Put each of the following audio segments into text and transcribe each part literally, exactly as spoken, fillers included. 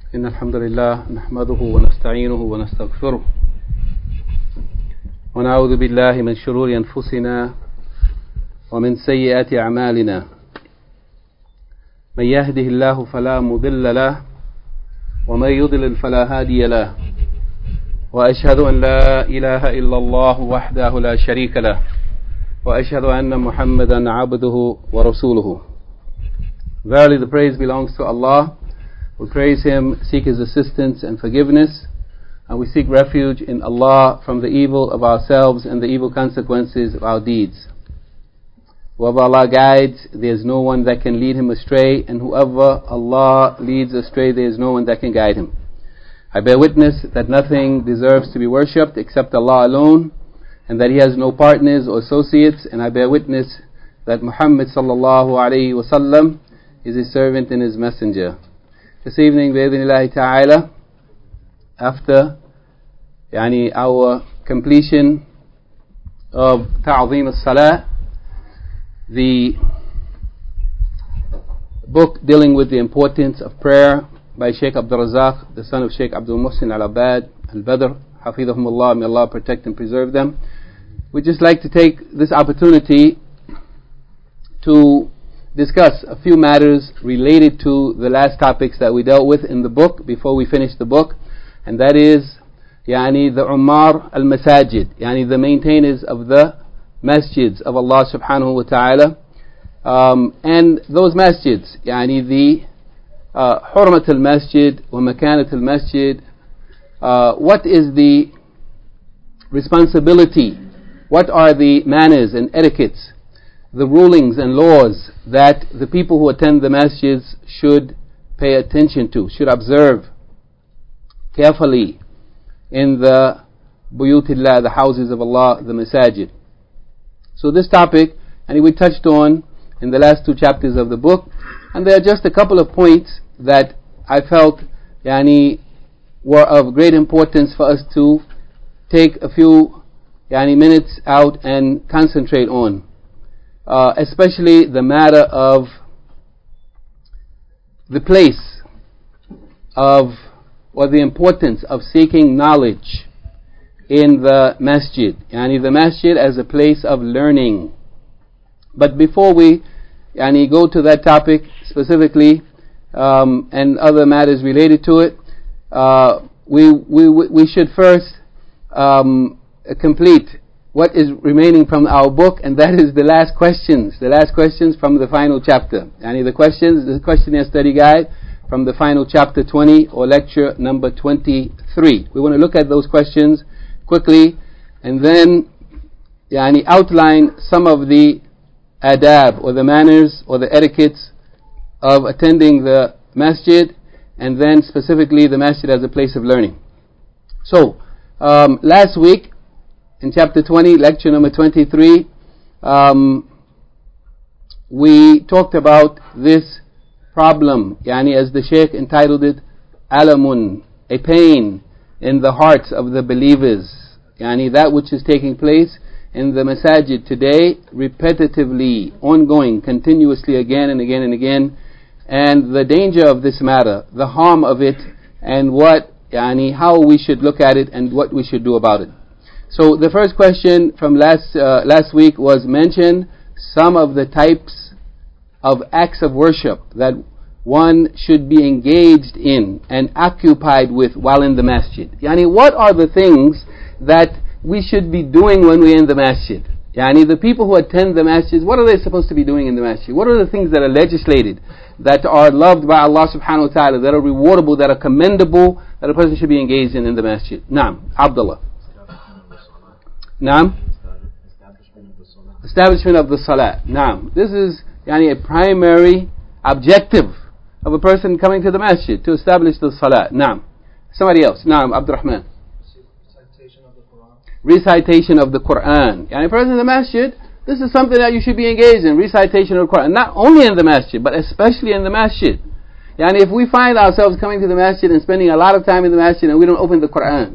إن الحمد لله نحمده ونستعينه ونستغفره ونعوذ بالله من شرور أنفسنا ومن سيئات أعمالنا من يهده الله فلا مضل له ومن يضلل فلا هادي له وأشهد أن لا إله إلا الله وحده لا شريك له وأشهد أن محمدا عبده ورسوله. Verily the praise belongs to Allah. We praise Him, seek His assistance and forgiveness, and we seek refuge in Allah from the evil of ourselves and the evil consequences of our deeds. Whoever Allah guides, there is no one that can lead him astray, and whoever Allah leads astray, there is no one that can guide him. I bear witness that nothing deserves to be worshipped except Allah alone, and that He has no partners or associates, and I bear witness that Muhammad sallallahu alayhi wa sallam is His servant and His messenger. This evening, bi'idhnillahi ta'ala, after yani, our completion of Ta'zeem al-Salah, the book dealing with the importance of prayer by Shaykh Abdul Razak, the son of Shaykh Abdul Muhsin al-Abad al-Badr, hafidhahumullah, may Allah protect and preserve them. We'd just like to take this opportunity to discuss a few matters related to the last topics that we dealt with in the book before we finish the book, and that is yani the Ummar al-Masajid, yani the maintainers of the masjids of Allah subhanahu wa ta'ala, um, and those masjids, yani the uh, Hurmat al-Masjid wa Makanat al-Masjid. Uh, what is the responsibility, what are the manners and etiquettes, the rulings and laws that the people who attend the masjids should pay attention to, should observe carefully in the buyutillah, the houses of Allah, the masajid. So this topic, and we touched on in the last two chapters of the book, and there are just a couple of points that I felt yani, were of great importance for us to take a few yani, minutes out and concentrate on. Uh, especially the matter of the place of, or the importance of seeking knowledge in the masjid, yani the masjid as a place of learning. But before we yani, go to that topic specifically, um, and other matters related to it, uh, we, we, we should first um, complete what is remaining from our book, and that is the last questions, the last questions from the final chapter. Yani the questions, the questionnaire study guide from the final chapter twenty, or lecture number twenty-three. We want to look at those questions quickly, and then yani outline some of the adab, or the manners, or the etiquettes of attending the masjid, and then specifically the masjid as a place of learning. So, um, last week, in chapter twenty, lecture number twenty-three, um, we talked about this problem, yani as the Shaykh entitled it, alamun, a pain in the hearts of the believers, yani that which is taking place in the masajid today, repetitively, ongoing, continuously, again and again and again, and the danger of this matter, the harm of it, and what, yani how we should look at it and what we should do about it. So the first question from last uh, last week was mention some of the types of acts of worship that one should be engaged in and occupied with while in the masjid. Yani what are the things that we should be doing when we're in the masjid? Yani the people who attend the masjid, what are they supposed to be doing in the masjid? What are the things that are legislated, that are loved by Allah subhanahu wa ta'ala, that are rewardable, that are commendable, that a person should be engaged in in the masjid? Naam, Abdullah. Naam? Establishment of the salah. Establishment of the salah. Naam. This is yani, a primary objective of a person coming to the masjid, to establish the salah. Naam. Somebody else. Naam, Abdurrahman. Recitation of the Quran. Recitation of the Quran. Yani a person in the masjid, this is something that you should be engaged in, recitation of the Quran. Not only in the masjid, but especially in the masjid. Yani if we find ourselves coming to the masjid and spending a lot of time in the masjid and we don't open the Quran,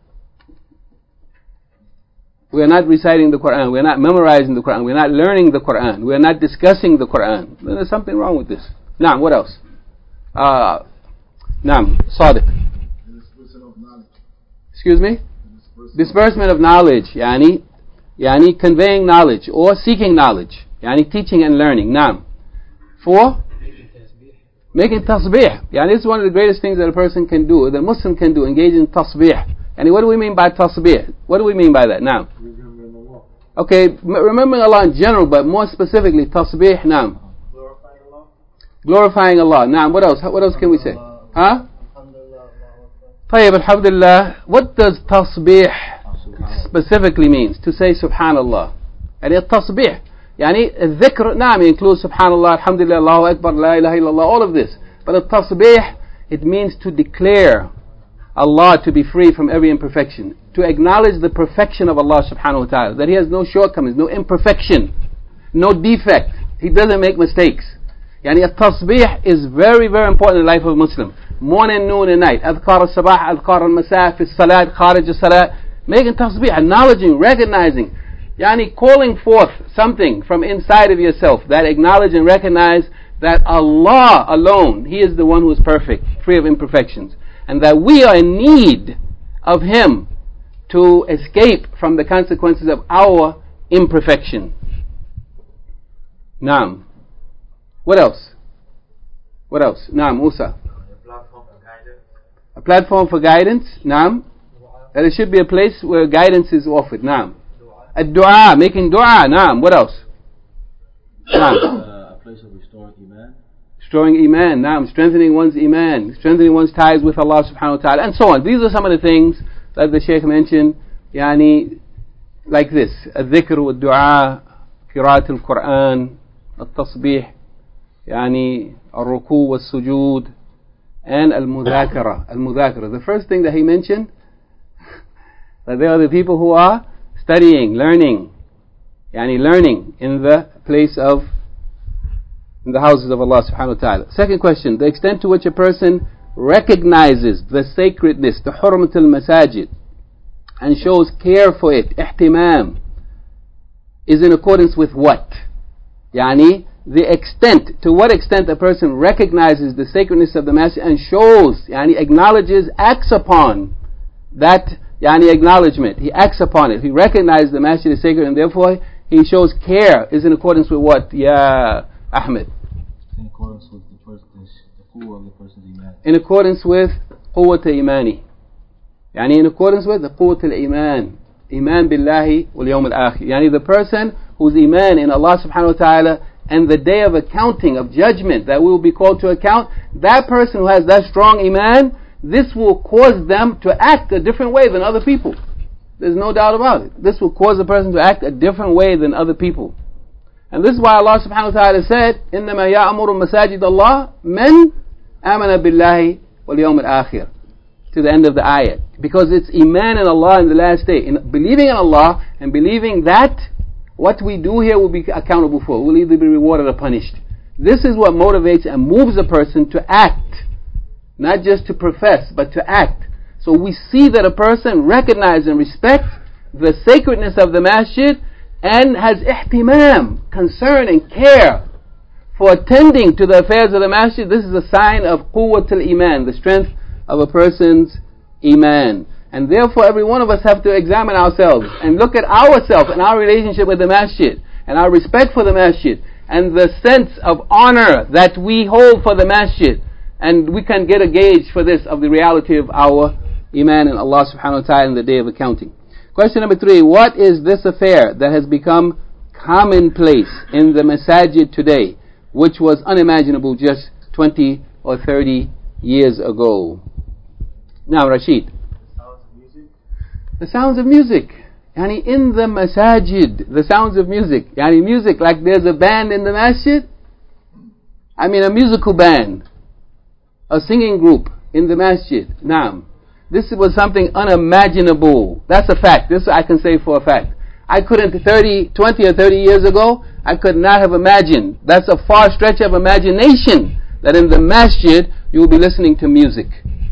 we are not reciting the Quran, we are not memorizing the Quran, we are not learning the Quran, we are not discussing the Quran, then there's something wrong with this. Now, what else? Uh, Naam, Sadiq. Disbursement of knowledge. Excuse me? Disbursement of knowledge. Yani, yani conveying knowledge or seeking knowledge. Yani teaching and learning. Naam. Four? Making tasbih. Yani this is one of the greatest things that a person can do, that a Muslim can do, engage in tasbih. And what do we mean by tasbih? What do we mean by that? Now, okay, m- remembering Allah in general, but more specifically, tasbih, naam. Glorifying Allah. Glorifying Allah. Naam, what else? What else can we say? Huh? طيب, alhamdulillah. What does tasbih specifically means? To say subhanallah. And it tasbih. يعني الذكر نعم includes subhanallah, alhamdulillah, Allahu Akbar, la ilaha illallah, all of this. But the tasbih, it means to declare Allah to be free from every imperfection, to acknowledge the perfection of Allah subhanahu wa ta'ala, that He has no shortcomings, no imperfection, no defect. He doesn't make mistakes. Yani a tasbih is very, very important in the life of a Muslim. Morning, noon and night. Adhkar al-sabah, adhkar al-masa, fi salat, kharij al-salat. Making tasbih, acknowledging, recognizing. Yani calling forth something from inside of yourself that acknowledge and recognize that Allah alone, He is the one who is perfect, free of imperfections. And that we are in need of Him to escape from the consequences of our imperfection. Naam. What else? What else? Naam, Musa. A platform for guidance. A platform for guidance. Naam. That it should be a place where guidance is offered. Naam. A dua, making dua. Naam. What else? Naam. Uh, a place of restoring iman. Restoring iman. Naam. Strengthening one's iman. Strengthening one's ties with Allah subhanahu wa ta'ala. And so on. These are some of the things that the Shaykh mentioned. Yani, like this. الذكر والدعاء, قراءة القرآن, التصبيح, يعني الركوع والسجود, and المذاكرة. المذاكرة. The first thing that he mentioned, that there are the people who are studying, learning, yani learning in the place of, in the houses of Allah subhanahu wa ta'ala. Second question, the extent to which a person recognizes the sacredness, the hurmat al-masajid, and shows care for it, ihtimam, is in accordance with what? Yani, the extent, to what extent a person recognizes the sacredness of the masjid and shows, yani acknowledges, acts upon that, yani acknowledgement. He acts upon it. He recognizes the masjid is sacred and therefore he shows care, is in accordance with what? Ya Ahmed. In accordance with the, first, the quwwah of the person's iman. In accordance with quwwat imani. Yani in accordance with the quwwat al-iman. Iman billahi wal yawm al-akhir. Yani the person whose iman in Allah subhanahu wa ta'ala and the day of accounting, of judgment, that we will be called to account, that person who has that strong iman, this will cause them to act a different way than other people. There's no doubt about it. This will cause a person to act a different way than other people. And this is why Allah subhanahu wa ta'ala said, إِنَّمَا يَأْمُرُ مَسَاجِدَ اللَّهِ مَنْ آمَنَ بِاللَّهِ وَالْيَوْمِ الْآخِرِ, to the end of the ayat. Because it's iman in Allah in the last day. In believing in Allah and believing that what we do here will be accountable for. We'll either be rewarded or punished. This is what motivates and moves a person to act. Not just to profess, but to act. So we see that a person recognizes and respects the sacredness of the masjid and has ihtimam, concern and care for attending to the affairs of the masjid. This is a sign of quwwat al-iman, the strength of a person's iman. And therefore every one of us have to examine ourselves and look at ourselves and our relationship with the masjid and our respect for the masjid and the sense of honor that we hold for the masjid. And we can get a gauge for this of the reality of our iman in Allah subhanahu wa ta'ala in the day of accounting. Question number three, what is this affair that has become commonplace in the masajid today, which was unimaginable just twenty or thirty years ago? Now, Rashid. The sounds of music. Yani in the masajid, the sounds of music. Yani music, like there's a band in the masjid. I mean a musical band. A singing group in the masjid. Naam. This was something unimaginable. That's a fact. This I can say for a fact. I couldn't thirty, twenty or thirty years ago, I could not have imagined. That's a far stretch of imagination that in the masjid you will be listening to music.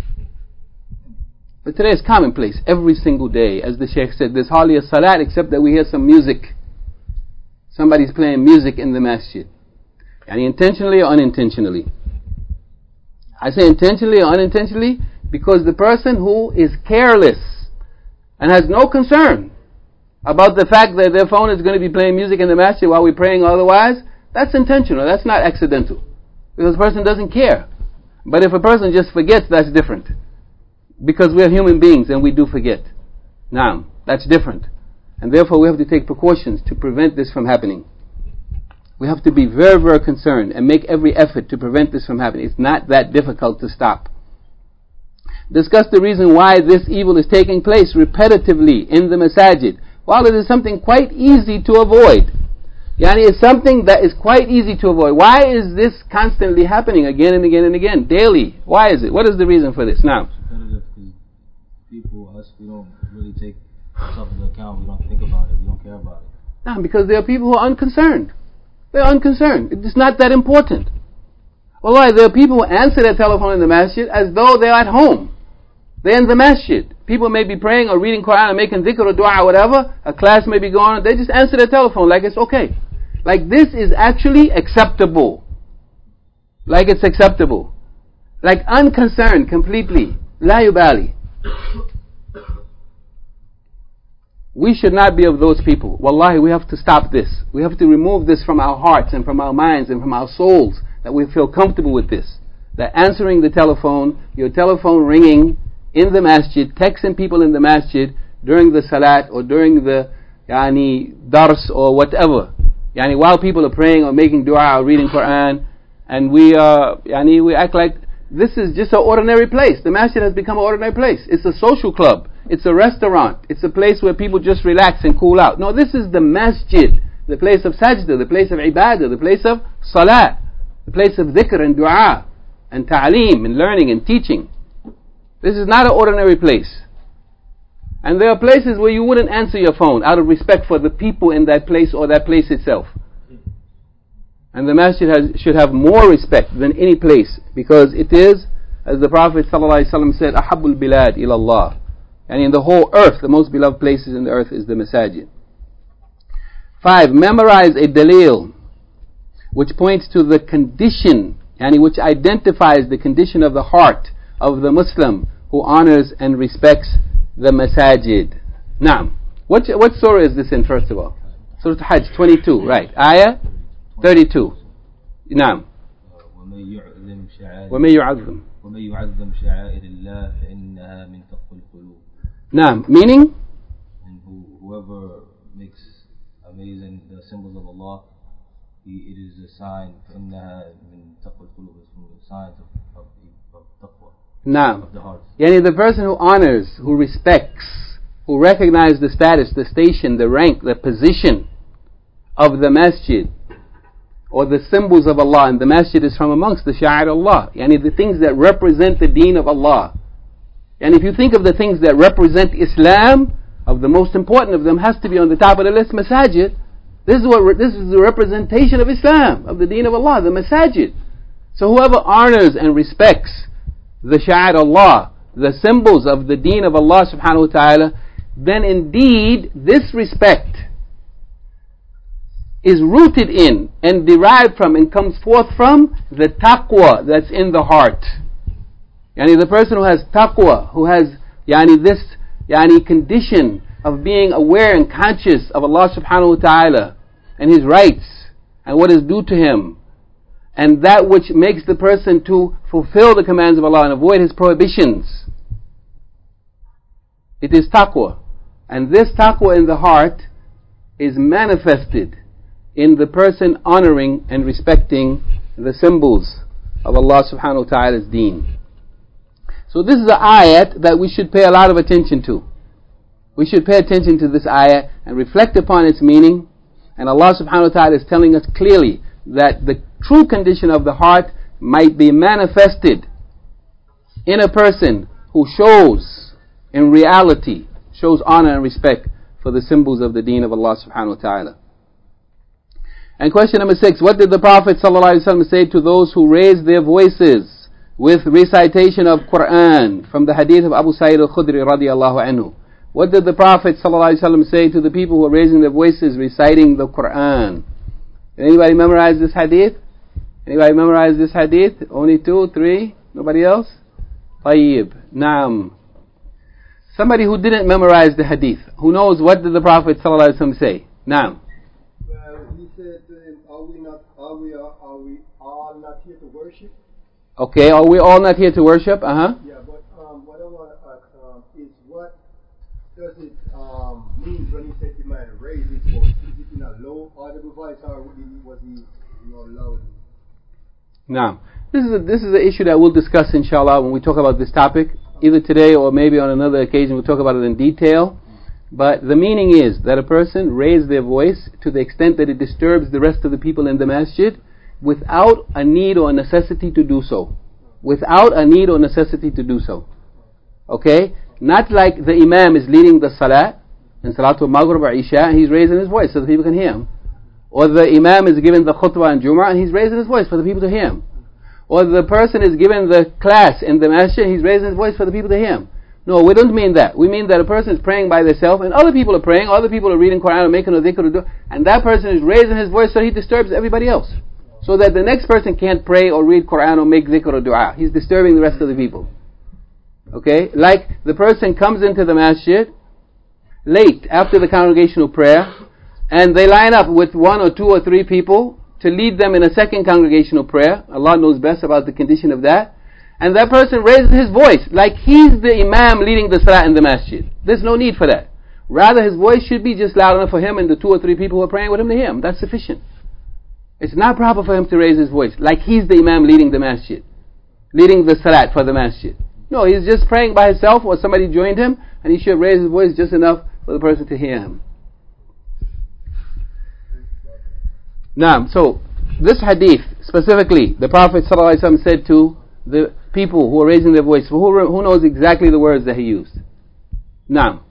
But today it's commonplace. Every single day, as the Shaykh said, there's hardly a salat except that we hear some music. Somebody's playing music in the masjid. Yani intentionally or unintentionally. I say intentionally or unintentionally because the person who is careless and has no concern about the fact that their phone is going to be playing music in the masjid while we're praying otherwise, that's intentional, that's not accidental. Because the person doesn't care. But if a person just forgets, that's different. Because we're human beings and we do forget. Now, that's different. And therefore we have to take precautions to prevent this from happening. We have to be very, very concerned and make every effort to prevent this from happening. It's not that difficult to stop. Discuss the reason why this evil is taking place repetitively in the masajid, while it is something quite easy to avoid. Yani it's something that is quite easy to avoid. Why is this constantly happening again and again and again, daily? Why is it? What is the reason for this? Now, because people, us, we don't really take ourselves into account. We don't think about it. We don't care about it. Now, because there are people who are unconcerned. They're unconcerned. It's not that important. Wallahi, there are people who answer their telephone in the masjid as though they're at home. They're in the masjid. People may be praying or reading Quran or making dhikr or dua or whatever. A class may be going on. They just answer their telephone like it's okay. Like this is actually acceptable. Like it's acceptable. Like unconcerned completely. La yubali. We should not be of those people. Wallahi, we have to stop this. We have to remove this from our hearts and from our minds and from our souls, that we feel comfortable with this. That answering the telephone, your telephone ringing in the masjid, texting people in the masjid during the salat or during the yani dars or whatever, yani while people are praying or making dua or reading Quran, and we uh, yani we act like this is just an ordinary place. The masjid has become an ordinary place. It's a social club. It's a restaurant. It's a place where people just relax and cool out. No, this is the masjid, the place of sajda, the place of ibadah, the place of salat, the place of dhikr and dua and ta'aleem and learning and teaching. This is not an ordinary place. And there are places where you wouldn't answer your phone out of respect for the people in that place or that place itself. And the masjid has, should have more respect than any place, because it is, as the Prophet ﷺ said, أَحَبُّ الْبِلَادِ إِلَى اللَّهِ. And in the whole earth, the most beloved places in the earth is the masajid. Five, memorize a dalil which points to the condition, and which identifies the condition of the heart of the Muslim who honors and respects the masajid. Now, what, what surah is this in, first of all? Surah Hajj twenty-two, right. Ayah thirty-two. Now, وَمَن يُعَظِّمْ وَمَن يُعَظِّمْ شَعَائِرَ اللَّهِ فَإِنَّهَا مِن تَقْوَى الْقُلُوبِ. Now, meaning? And who, whoever makes amazing the symbols of Allah, he, it is a sign. فَإِنَّهَا مِن تَقْوَى الْقُلُوبِ. It's from the signs of, of, of taqwa. Now, of the heart. Yani the person who honors, who respects, who recognizes the status, the station, the rank, the position of the masjid, or the symbols of Allah, and the masjid is from amongst the sha'ir Allah, yani the things that represent the deen of Allah. And if you think of the things that represent Islam, of the most important of them has to be on the top of the list, masajid. This is what this is the representation of Islam, of the deen of Allah, the masajid. So whoever honors and respects the sha'ir Allah, the symbols of the deen of Allah subhanahu wa ta'ala, then indeed this respect is rooted in and derived from and comes forth from the taqwa that's in the heart. Yani the person who has taqwa, who has yani this yani condition of being aware and conscious of Allah subhanahu wa ta'ala and His rights and what is due to Him, and that which makes the person to fulfill the commands of Allah and avoid His prohibitions. It is taqwa. And this taqwa in the heart is manifested in the person honoring and respecting the symbols of Allah subhanahu wa ta'ala's deen. So this is an ayat that we should pay a lot of attention to. We should pay attention to this ayat and reflect upon its meaning. And Allah subhanahu wa ta'ala is telling us clearly that the true condition of the heart might be manifested in a person who shows, in reality, shows honor and respect for the symbols of the deen of Allah subhanahu wa ta'ala. And question number six, what did the Prophet ﷺ say to those who raised their voices with recitation of Quran? From the hadith of Abu Sa'id al-Khudri radiyallahu anhu. What did the Prophet ﷺ say to the people who were raising their voices reciting the Quran? Did anybody memorize this hadith? Anybody memorize this hadith? Only two, three? Nobody else? طيب. Naam. Somebody who didn't memorize the hadith, who knows what did the Prophet ﷺ say? Naam. Well, he said to him, are we not, are we, are we all not here to worship? Okay, are we all not here to worship? Uh-huh. Yeah, but um, what I want to ask um, is what does it um, mean when he said the man raised his voice? Is it in a low audible voice or was he, you know, loud? Now, this is a, this is an issue that we'll discuss inshallah when we talk about this topic, either today or maybe on another occasion. We'll talk about it in detail. But the meaning is that a person raised their voice to the extent that it disturbs the rest of the people in the masjid without a need or a necessity to do so. Without a need or necessity to do so. Okay? Not like the imam is leading the salat, in Salatul Maghrib or Isha, and he's raising his voice so the people can hear him. Or the imam is giving the khutbah in Jumu'ah, and he's raising his voice for the people to hear him. Or the person is giving the class in the masjid, and he's raising his voice for the people to hear him. No, we don't mean that. We mean that a person is praying by themselves, and other people are praying, other people are reading Quran or making a dhikr, or and that person is raising his voice so he disturbs everybody else. So that the next person can't pray or read Quran or make dhikr or dua. He's disturbing the rest of the people. Okay? Like the person comes into the masjid late after the congregational prayer, and they line up with one or two or three people to lead them in a second congregational prayer. Allah knows best about the condition of that. And that person raises his voice like he's the imam leading the salah in the masjid. There's no need for that. Rather, his voice should be just loud enough for him and the two or three people who are praying with him to hear him. That's sufficient. It's not proper for him to raise his voice like he's the imam leading the masjid, leading the salat for the masjid. No, he's just praying by himself, or somebody joined him, and he should raise his voice just enough for the person to hear him. Now, so this hadith specifically, the Prophet ﷺ said to the people who are raising their voice, who, who knows exactly the words that he used? Now.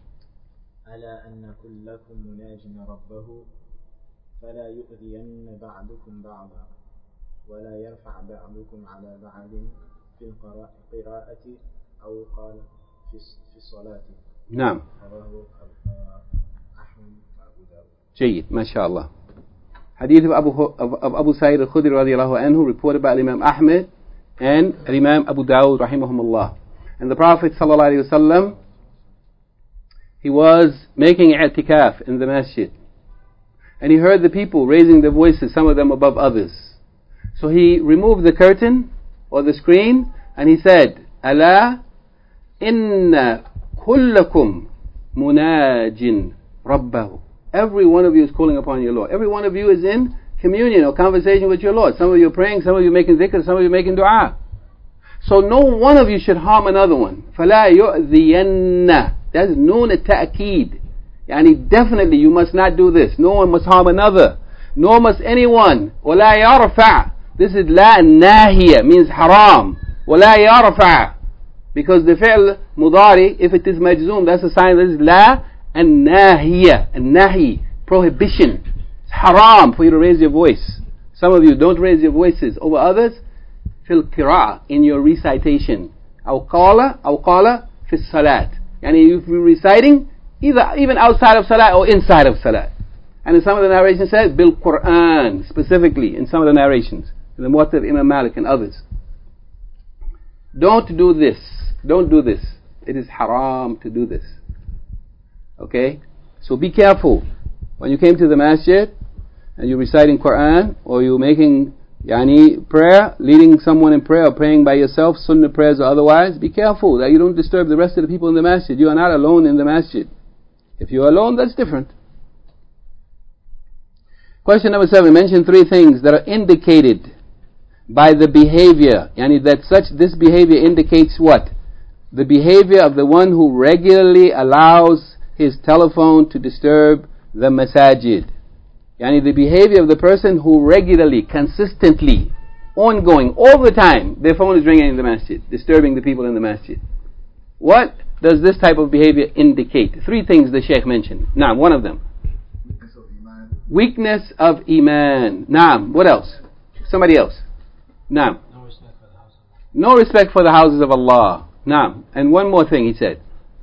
فلا يؤذين بعضكم بعضا ولا يرفع بعضكم على بعض في القراءة أو قال في الصلاة. نعم. أحمد وأبو داود. جيد ما شاء الله. Hadith of Abu, of, of Abu Sa'id al-Khudri radiallahu anhu, reported by Imam Ahmed and Imam Abu Dawud rahimahumullah. And the Prophet sallallahu alaihi wasallam, he was making i'tikaf in the masjid. And he heard the people raising their voices, some of them above others. So he removed the curtain or the screen and he said, Ala inna kullakum munajin rabbahu. Every one of you is calling upon your Lord. Every one of you is in communion or conversation with your Lord. Some of you are praying, some of you are making dhikr, some of you are making dua. So no one of you should harm another one. فَلَا يُؤْذِيَنَّ. That's noon at-ta'keed. Yani definitely you must not do this. No one must harm another. Nor must anyone. وَلَا يَرْفَعْ. This is la nahiya, means haram. وَلَا يَرْفَعْ. Because the fi'l mudari, if it is majzoom, that's a sign that is la and nahiya. And nahi, prohibition. It's haram for you to raise your voice. Some of you don't raise your voices over others. Fil qira'ah, in your recitation. أو قال أو قال في الصلاة. Yani if you're reciting, either even outside of salat or inside of salat. And in some of the narrations says bil Quran, specifically in some of the narrations, in the Muwatta of Imam Malik and others. Don't do this. Don't do this. It is haram to do this. Okay? So be careful. When you came to the masjid and you're reciting Quran or you're making yani prayer, leading someone in prayer or praying by yourself, sunnah prayers or otherwise, be careful that you don't disturb the rest of the people in the masjid. You are not alone in the masjid. If you're alone, that's different. Question number seven. Mention three things that are indicated by the behavior. Yani that such, this behavior indicates what? The behavior of the one who regularly allows his telephone to disturb the masajid. Yani the behavior of the person who regularly, consistently, ongoing, all the time, their phone is ringing in the masjid, disturbing the people in the masjid. What does this type of behavior indicate? Three things the Shaykh mentioned. Naam, one of them. Weakness of Iman. Weakness of Iman. Naam, what else? Somebody else. Naam. No respect for the house of Allah. No respect for the houses of Allah. Naam. And one more thing he said.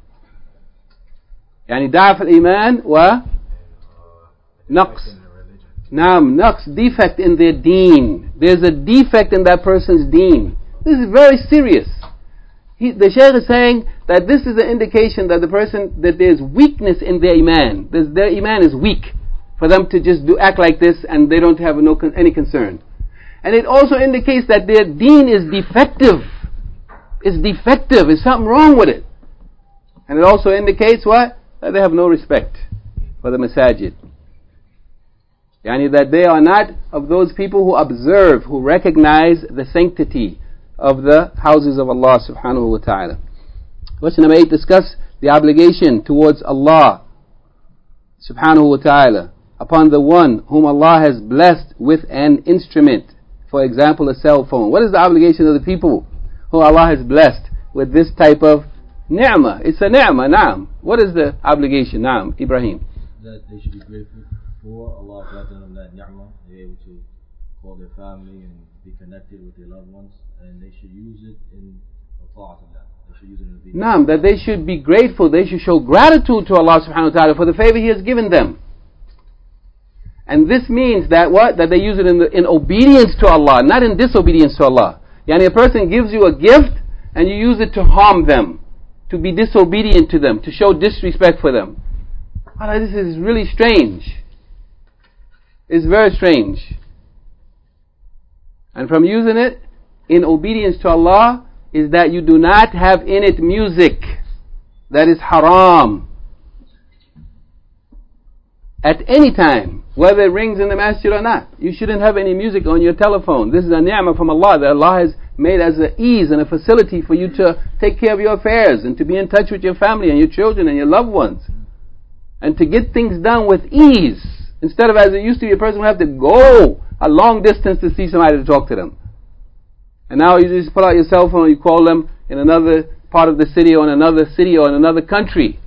Yani da'af al-iman wa naqs. Naam, naqs, defect in their deen. There's a defect in that person's deen. This is very serious. He, the Shaykh is saying that this is an indication that the person, that there's weakness in their iman. There's, their iman is weak for them to just do act like this and they don't have no con, any concern. And it also indicates that their deen is defective. It's defective. There's something wrong with it. And it also indicates what? That they have no respect for the masajid. Yani that they are not of those people who observe, who recognize the sanctity of the houses of Allah subhanahu wa ta'ala. Question number eight, discuss the obligation towards Allah subhanahu wa ta'ala upon the one whom Allah has blessed with an instrument, for example a cell phone. What is the obligation of the people who Allah has blessed with this type of ni'mah? It's a ni'mah, na'am. What is the obligation, na'am, Ibrahim? That they should be grateful for Allah granting them that ni'mah. They're able to call their family and be connected with their loved ones, and they should use it in ta'atullah. They should use it in obedience. Naam, that they should be grateful, they should show gratitude to Allah subhanahu wa ta'ala for the favor He has given them. And this means that what? That they use it in, the, in obedience to Allah, not in disobedience to Allah. Yani a person gives you a gift and you use it to harm them, to be disobedient to them, to show disrespect for them. Allah, this is really strange. It's very strange. And from using it in obedience to Allah is that you do not have in it music. That is haram. At any time, whether it rings in the masjid or not, you shouldn't have any music on your telephone. This is a ni'mah from Allah that Allah has made as an ease and a facility for you to take care of your affairs and to be in touch with your family and your children and your loved ones. And to get things done with ease. Instead of as it used to be, a person would have to go a long distance to see somebody to talk to them. And now you just pull out your cell phone and you call them in another part of the city or in another city or in another country.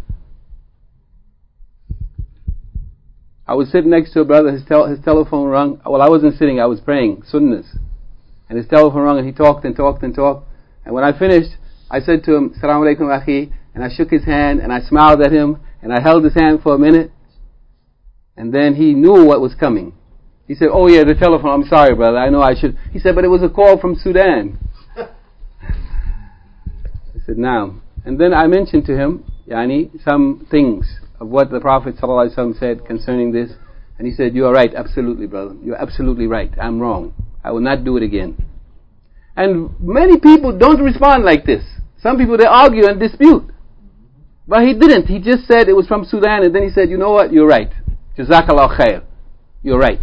I was sitting next to a brother, his, tel- his telephone rang. Well, I wasn't sitting, I was praying, sunnahs. And his telephone rang and he talked and talked and talked. And when I finished, I said to him, Assalamu alaikum akhi, and I shook his hand and I smiled at him and I held his hand for a minute. And then he knew what was coming. He said, oh yeah, the telephone, I'm sorry brother, I know I should. He said, but it was a call from Sudan. I said, now. And then I mentioned to him, yani, some things of what the Prophet ﷺ said concerning this. And he said, you are right, absolutely brother. You're absolutely right. I'm wrong. I will not do it again. And many people don't respond like this. Some people, they argue and dispute. But he didn't. He just said it was from Sudan, and then he said, you know what, you're right. Jazakallah khair. You're right.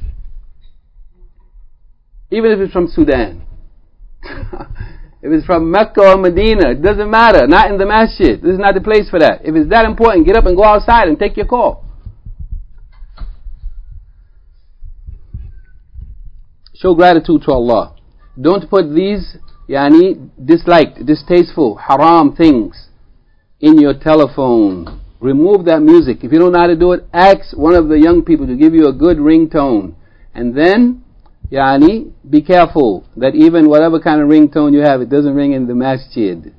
Even if it's from Sudan. If it's from Mecca or Medina, it doesn't matter. Not in the masjid. This is not the place for that. If it's that important, get up and go outside and take your call. Show gratitude to Allah. Don't put these yani, disliked, distasteful, haram things in your telephone. Remove that music. If you don't know how to do it, ask one of the young people to give you a good ringtone. And then, yani, be careful that even whatever kind of ringtone you have, it doesn't ring in the masjid.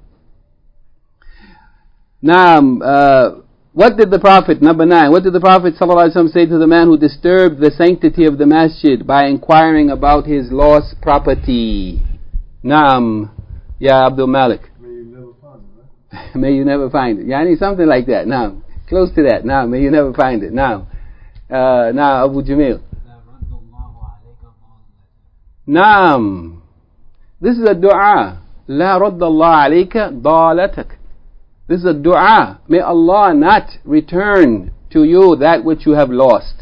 Now, uh, what did the Prophet, number nine, what did the Prophet ﷺ say to the man who disturbed the sanctity of the masjid by inquiring about his lost property? Naam, Ya Abdul Malik. May you never find it. Yani something like that. Now, close to that. Now, may you never find it. Now, uh, now Abu Jamil. Naam. This is a dua. La radda Allah alayka dalatak. This is a dua. May Allah not return to you that which you have lost.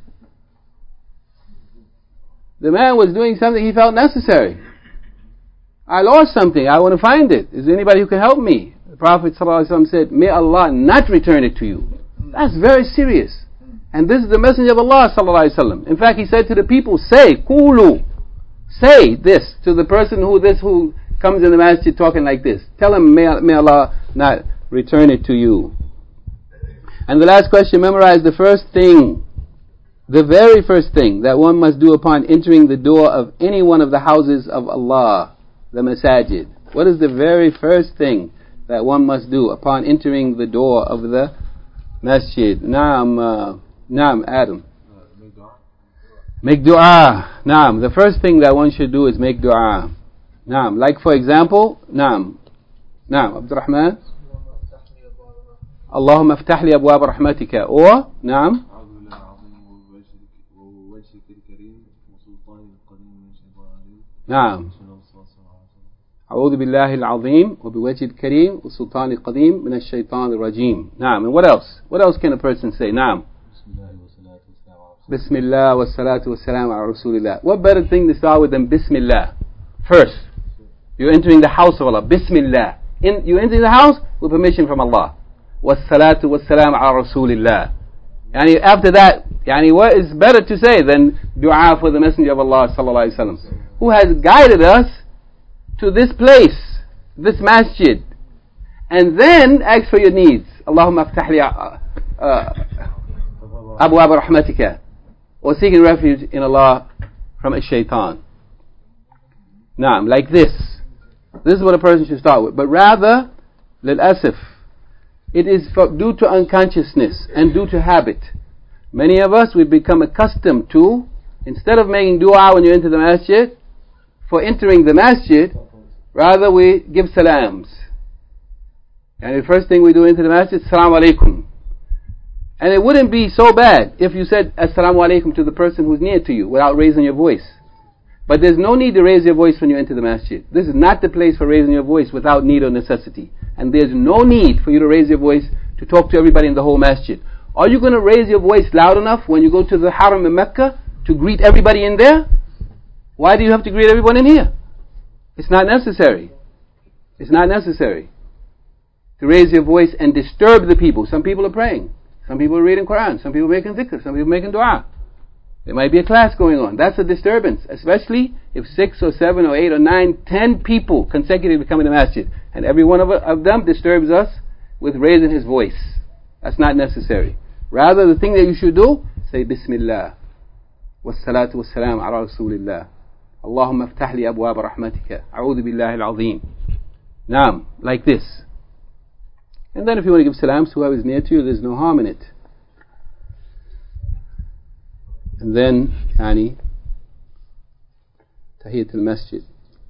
The man was doing something he felt necessary. I lost something. I want to find it. Is there anybody who can help me? The Prophet ﷺ said, may Allah not return it to you. That's very serious. And this is the Messenger of Allah ﷺ. In fact, he said to the people, say, Qulu. Say this to the person who this who comes in the masjid talking like this. Tell him, may, may Allah not return it to you. And the last question, memorize the first thing, the very first thing that one must do upon entering the door of any one of the houses of Allah, the masajid. What is the very first thing that one must do upon entering the door of the masjid? Naam, uh, Naam, Adam. Make dua. Naam. The first thing that one should do is make dua. Naam. Like for example, Naam. Naam. Abdurrahman. اللهم افتح لي أبواب رحمتك. Or نعم. نعم. أعوذ بالله العظيم وبوجه الكريم وسلطان القديم من الشيطان الرجيم. نعم. And what else? What else can a person say? نعم. بسم الله والصلاة والسلام على رسول الله. What better thing to start with than Bismillah? First, you're entering the house of Allah. Bismillah. In, you enter the house with permission from Allah. والصلاة والسلام على رسول الله. Yani after that, yani what is better to say than dua for the Messenger of Allah sallallahu alaihi wasallam, who has guided us to this place, this masjid, and then ask for your needs. Allahumma aftah li abwaab rahmatika, or seeking refuge in Allah from a shaitan. Naam, like this. This is what a person should start with. But rather, lil-asif, it is for, due to unconsciousness and due to habit. Many of us, we've become accustomed to, instead of making dua when you enter the masjid, for entering the masjid, rather we give salams. And the first thing we do into the masjid, Assalamu alaikum. And it wouldn't be so bad if you said Assalamu alaikum to the person who's near to you without raising your voice. But there's no need to raise your voice when you enter the masjid. This is not the place for raising your voice without need or necessity. And there's no need for you to raise your voice to talk to everybody in the whole masjid. Are you going to raise your voice loud enough when you go to the Haram in Mecca to greet everybody in there? Why do you have to greet everyone in here? It's not necessary. It's not necessary to raise your voice and disturb the people. Some people are praying. Some people are reading Quran. Some people are making dhikr. Some people are making dua. There might be a class going on. That's a disturbance, especially if six or seven or eight or nine, ten people consecutively come in the masjid, and every one of, of them disturbs us with raising his voice. That's not necessary. Rather, the thing that you should do, say Bismillah, wassalatu wassalam ala rasulillah, Allahumma aftah li abwaab rahmatika, a'udhu billahi al-azim. Naam, like this. And then if you want to give salams to whoever is near to you, there's no harm in it. And then, yani, Tahiyyat al-Masjid.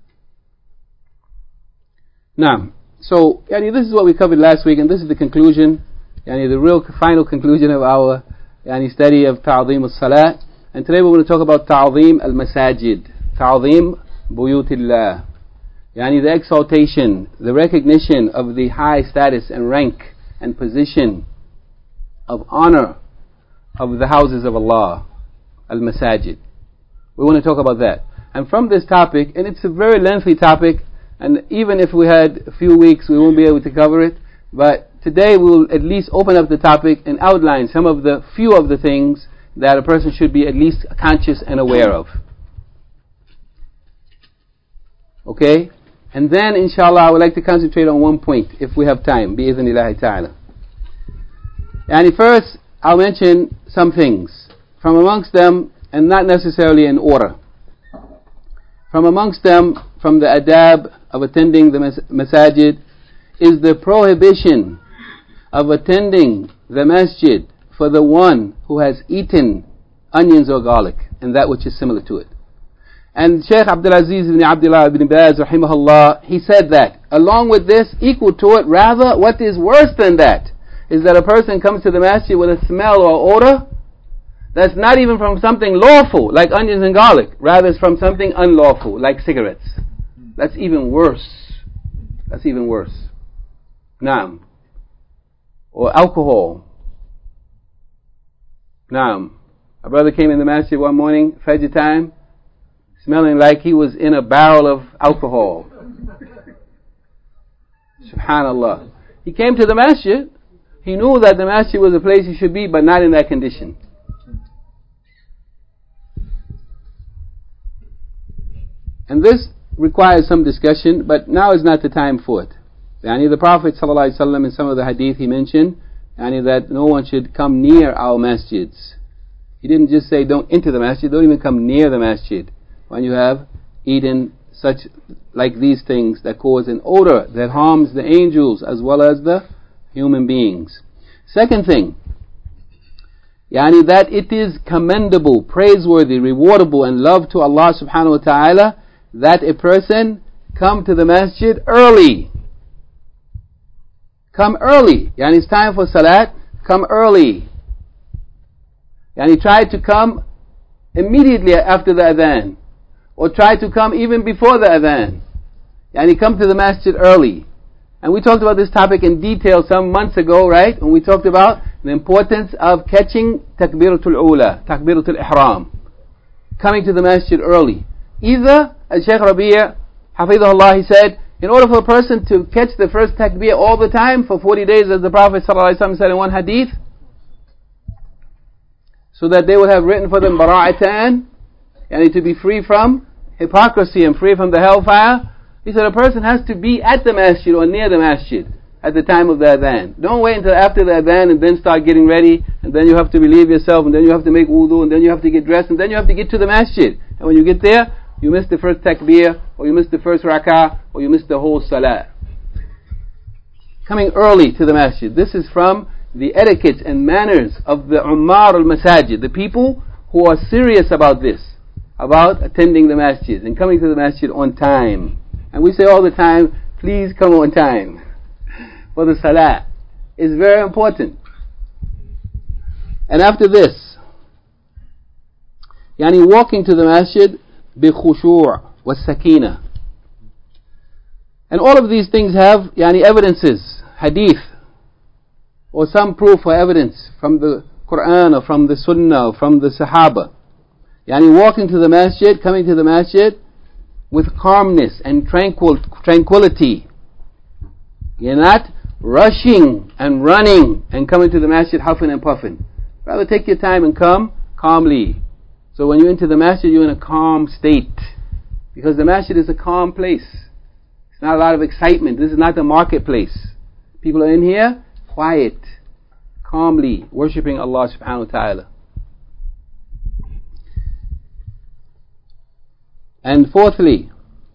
Now, so, yani, this is what we covered last week, and this is the conclusion, yani, the real final conclusion of our yani, study of Ta'zeem al-Salat. And today we're going to talk about Ta'zeem al-Masajid, Ta'zeem Buyutillah. Yani, the exaltation, the recognition of the high status and rank and position of honor of the houses of Allah. Al-Masajid. We want to talk about that. And from this topic, and it's a very lengthy topic, and even if we had a few weeks, we won't be able to cover it, but today we will at least open up the topic and outline some of the few of the things that a person should be at least conscious and aware of. Okay? And then, inshallah, I would like to concentrate on one point, if we have time, bi-idhnillahi ta'ala. And first, I'll mention some things. From amongst them, and not necessarily in order. From amongst them, from the adab of attending the mas- masajid, is the prohibition of attending the masjid for the one who has eaten onions or garlic, and that which is similar to it. And Shaykh Abdul Aziz ibn Abdullah ibn Baz, rahimahullah, he said that, along with this, equal to it, rather, what is worse than that, is that a person comes to the masjid with a smell or odor that's not even from something lawful, like onions and garlic. Rather, it's from something unlawful, like cigarettes. That's even worse. That's even worse. Naam. Or alcohol. Naam. A brother came in the masjid one morning, Fajr time, smelling like he was in a barrel of alcohol. Subhanallah. He came to the masjid. He knew that the masjid was a place he should be, but not in that condition. And this requires some discussion, but now is not the time for it. Yani the Prophet ﷺ, in some of the hadith he mentioned, yani that no one should come near our masjids. He didn't just say don't enter the masjid, don't even come near the masjid when you have eaten such like these things that cause an odor that harms the angels as well as the human beings. Second thing, yani that it is commendable, praiseworthy, rewardable and loved to Allah subhanahu wa ta'ala that a person come to the masjid early. Come early. Yani it's time for salat, come early. Yani try to come immediately after the adhan. Or try to come even before the adhan. Yani come to the masjid early. And we talked about this topic in detail some months ago, right? When we talked about the importance of catching takbiratul ula, takbiratul ihram. Coming to the masjid early. Either, as Shaykh Rabi' Hafidhullah, he said, in order for a person to catch the first takbir all the time for forty days, as the Prophet ﷺ said in one hadith, so that they would have written for them bara'atan, yani to be free from hypocrisy and free from the hellfire. He said a person has to be at the masjid or near the masjid at the time of the adhan. Don't wait until after the adhan and then start getting ready, and then you have to relieve yourself, and then you have to make wudu, and then you have to get dressed, and then you have to get to the masjid. And when you get there, you miss the first takbir, or you miss the first rak'ah, or you miss the whole salah. Coming early to the masjid. This is from the etiquette and manners of the ummar al-masajid, the people who are serious about this, about attending the masjid and coming to the masjid on time. And we say all the time, please come on time for the salah. It's very important. And after this, yani walking to the masjid bi khushu' wa sakina. And all of these things have yani evidences, hadith, or some proof or evidence from the Quran or from the Sunnah or from the Sahaba. Yani walking to the masjid, coming to the masjid with calmness and tranquil, tranquility. You're not rushing and running and coming to the masjid huffing and puffing. Rather take your time and come calmly. So when you enter the masjid, you're in a calm state. Because the masjid is a calm place. It's not a lot of excitement. This is not the marketplace. People are in here, quiet, calmly, worshipping Allah subhanahu wa ta'ala. And fourthly,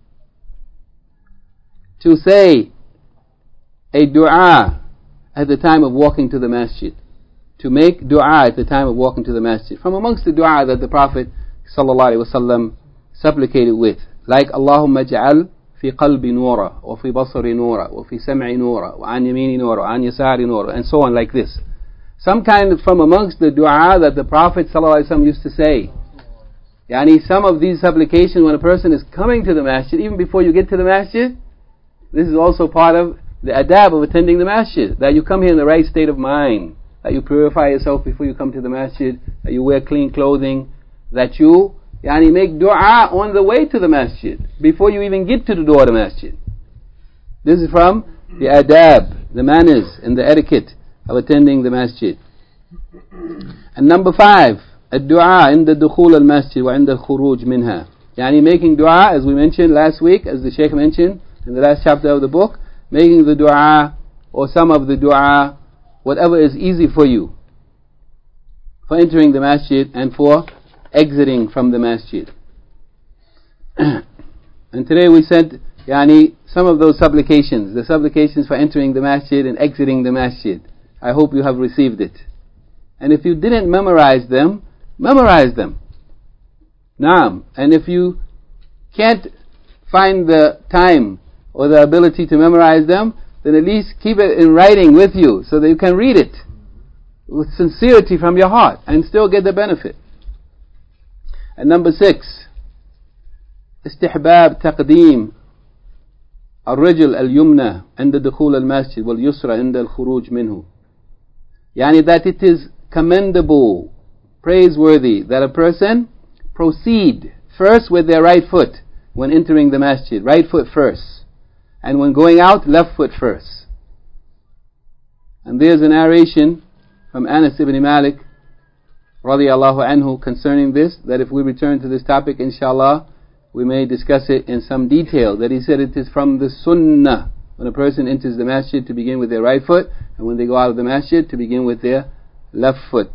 to say a dua at the time of walking to the masjid. To make dua at the time of walking to the masjid. From amongst the dua that the Prophet sallallahu alaihi wasallam supplicated with, like Allahumma ja'al fi qalbi nura, wa fi basari nura, wa fi sam'i nura, wa an yamini nura, wa an yasari nura, and so on like this. Some kind of from amongst the dua that the Prophet sallallahu alaihi wasallam used to say. Yani some of these supplications when a person is coming to the masjid, even before you get to the masjid, this is also part of the adab of attending the masjid, that you come here in the right state of mind, that you purify yourself before you come to the masjid, that you wear clean clothing, that you yani make dua on the way to the masjid, before you even get to the door of the masjid. This is from the adab, the manners and the etiquette of attending the masjid. And number five, الدعاء عند دخول المسجد وعند الخروج منها. يعني making dua, as we mentioned last week, as the Shaykh mentioned in the last chapter of the book, making the dua or some of the dua, whatever is easy for you, for entering the masjid and for exiting from the masjid. And today we said yani some of those supplications, the supplications for entering the masjid and exiting the masjid. I hope you have received it. And if you didn't memorize them, memorize them. Naam. And if you can't find the time or the ability to memorize them, then at least keep it in writing with you so that you can read it with sincerity from your heart and still get the benefit. And number six, استحباب تقديم الرجل اليمنى عند دخول المسجد واليسرى عند الخروج منه. يعني that it is commendable, praiseworthy, that a person proceed first with their right foot when entering the masjid, right foot first, and when going out, left foot first. And there's a narration from Anas ibn Malik radiyallahu anhu concerning this, that if we return to this topic, inshallah, we may discuss it in some detail, that he said it is from the sunnah when a person enters the masjid to begin with their right foot, and when they go out of the masjid to begin with their left foot.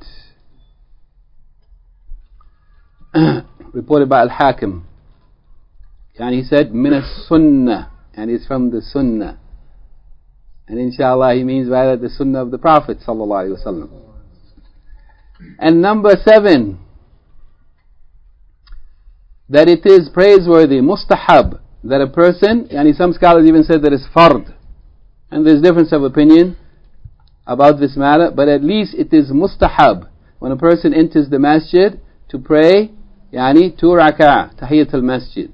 Reported by Al-Hakim. And he said, min as-sunnah, and it's from the sunnah. And inshallah he means by that the sunnah of the Prophet sallallahu alaihi wasallam. And number seven, that it is praiseworthy, mustahab, that a person, and some scholars even said that it's fard, and there's difference of opinion about this matter, but at least it is mustahab when a person enters the masjid to pray yani two rak'ah, tahiyyat al-masjid.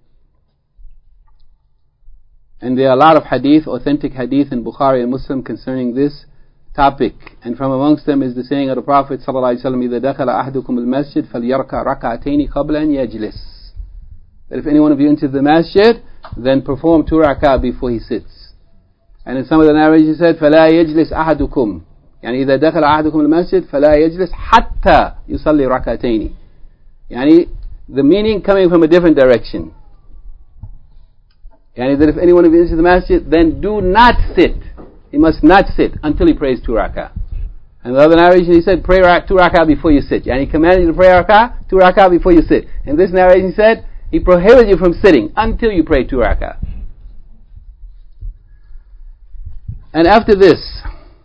And there are a lot of hadith, authentic hadith in Bukhari and Muslim concerning this topic. And from amongst them is the saying of the Prophet sallallahu alaihi wasallam, إِذَا دَخَلَ أَحْدُكُمُ الْمَسْجِدِ فَلْيَرْكَعْ رَكْعَتَيْنِ قَبْلَ أَنْ يَجْلِسَ. That if any one of you enters the masjid, then perform two rak'ah before he sits. And in some of the narrations said, فَلَا يَجْلِسْ أَحَدُكُمْ يعني إذا دخل أحدكم المسجد فلا يجلس حتى يصلي ركعتين. يعني the meaning coming from a different direction. Yani that if anyone of you enters the masjid, then do not sit. He must not sit until he prays two rak'ah. And the other narration he said, pray two rak'ah before you sit. Yani he commanded you to pray rak'ah, two rak'ah before you sit. In this narration he said, he prohibited you from sitting until you pray two rak'ah. And after this,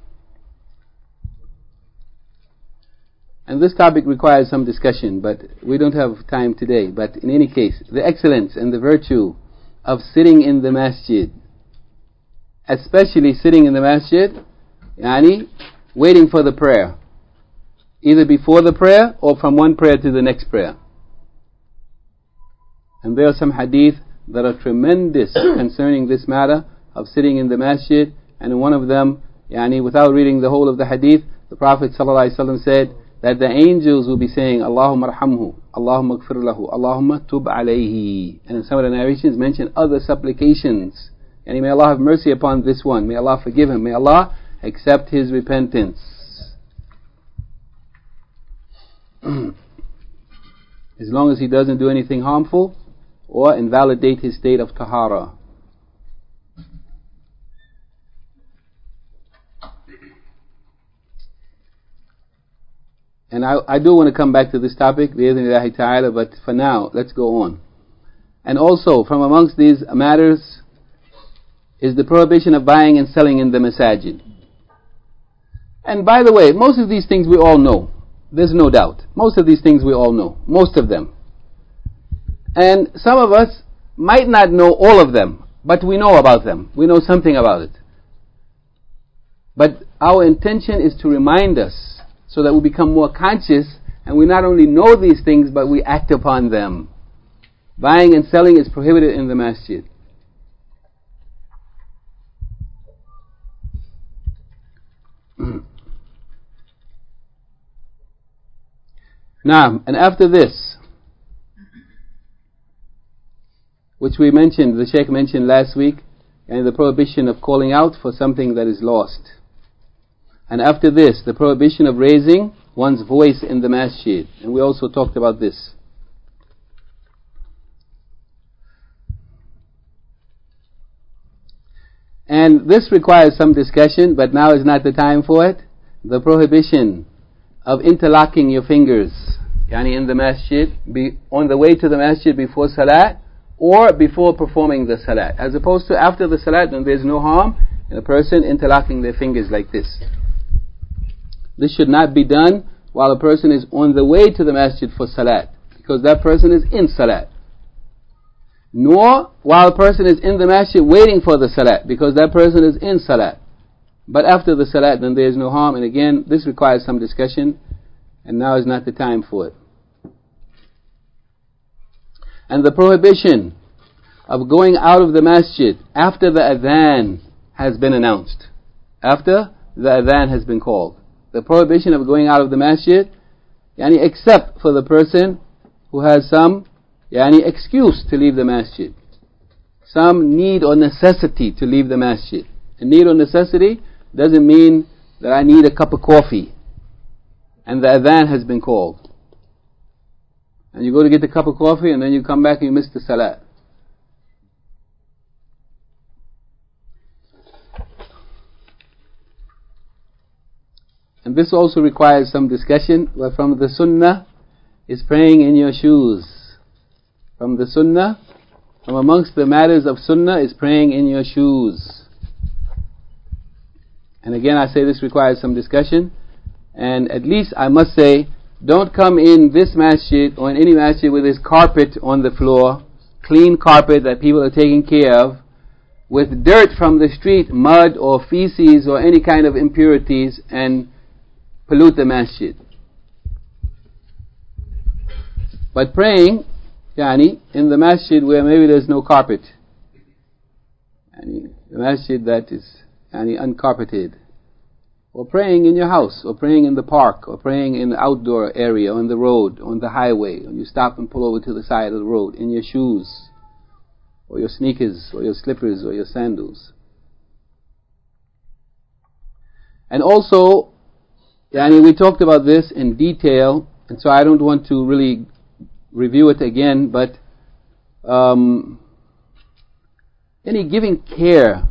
and this topic requires some discussion, but we don't have time today. But in any case, the excellence and the virtue of sitting in the masjid, especially sitting in the masjid, yani, waiting for the prayer, either before the prayer or from one prayer to the next prayer. And there are some hadith that are tremendous concerning this matter of sitting in the masjid. And in one of them, yani, without reading the whole of the hadith, the Prophet ﷺ said that the angels will be saying, Allahumma arhamhu, Allahumma gfir lahu, Allahumma tub alayhi. And in some of the narrations mention other supplications. And may Allah have mercy upon this one. May Allah forgive him. May Allah accept his repentance. As long as he doesn't do anything harmful or invalidate his state of tahara. And I, I do want to come back to this topic, bi'idhnillahi ta'ala, but for now, let's go on. And also, from amongst these matters is the prohibition of buying and selling in the masajid. And by the way, most of these things we all know. There's no doubt. Most of these things we all know. Most of them. And some of us might not know all of them, but we know about them. We know something about it. But our intention is to remind us, so that we become more conscious, and we not only know these things, but we act upon them. Buying and selling is prohibited in the masjid. Now, and after this, which we mentioned, the Shaykh mentioned last week, and the prohibition of calling out for something that is lost. And after this, the prohibition of raising one's voice in the masjid. And we also talked about this. And this requires some discussion, but now is not the time for it. The prohibition of interlocking your fingers, yani in the masjid, be on the way to the masjid before salat, or before performing the salat. As opposed to after the salat, when there's no harm in a person interlocking their fingers like this. This should not be done while a person is on the way to the masjid for salat, because that person is in salat. Nor while a person is in the masjid waiting for the salat, because that person is in salat. But after the salat, then there is no harm. And again, this requires some discussion, and now is not the time for it. And the prohibition of going out of the masjid after the adhan has been announced, after the adhan has been called. The prohibition of going out of the masjid, yani except for the person who has some yani excuse to leave the masjid, some need or necessity to leave the masjid. A need or necessity doesn't mean that I need a cup of coffee and the adhan has been called, and you go to get the cup of coffee and then you come back and you miss the salat. And this also requires some discussion. But from the sunnah is praying in your shoes. From the sunnah, from amongst the matters of sunnah is praying in your shoes. And again, I say this requires some discussion. And at least I must say, don't come in this masjid or in any masjid with this carpet on the floor clean carpet that people are taking care of, with dirt from the street, mud or feces or any kind of impurities, and pollute the masjid. But praying, yani, in the masjid where maybe there's no carpet, yani, the masjid that is yani, uncarpeted, or praying in your house, or praying in the park, or praying in the outdoor area, on the road, on the highway, when you stop and pull over to the side of the road, in your shoes, or your sneakers, or your slippers, or your sandals. And also, yani, we talked about this in detail, and so I don't want to really review it again, but um, any giving care,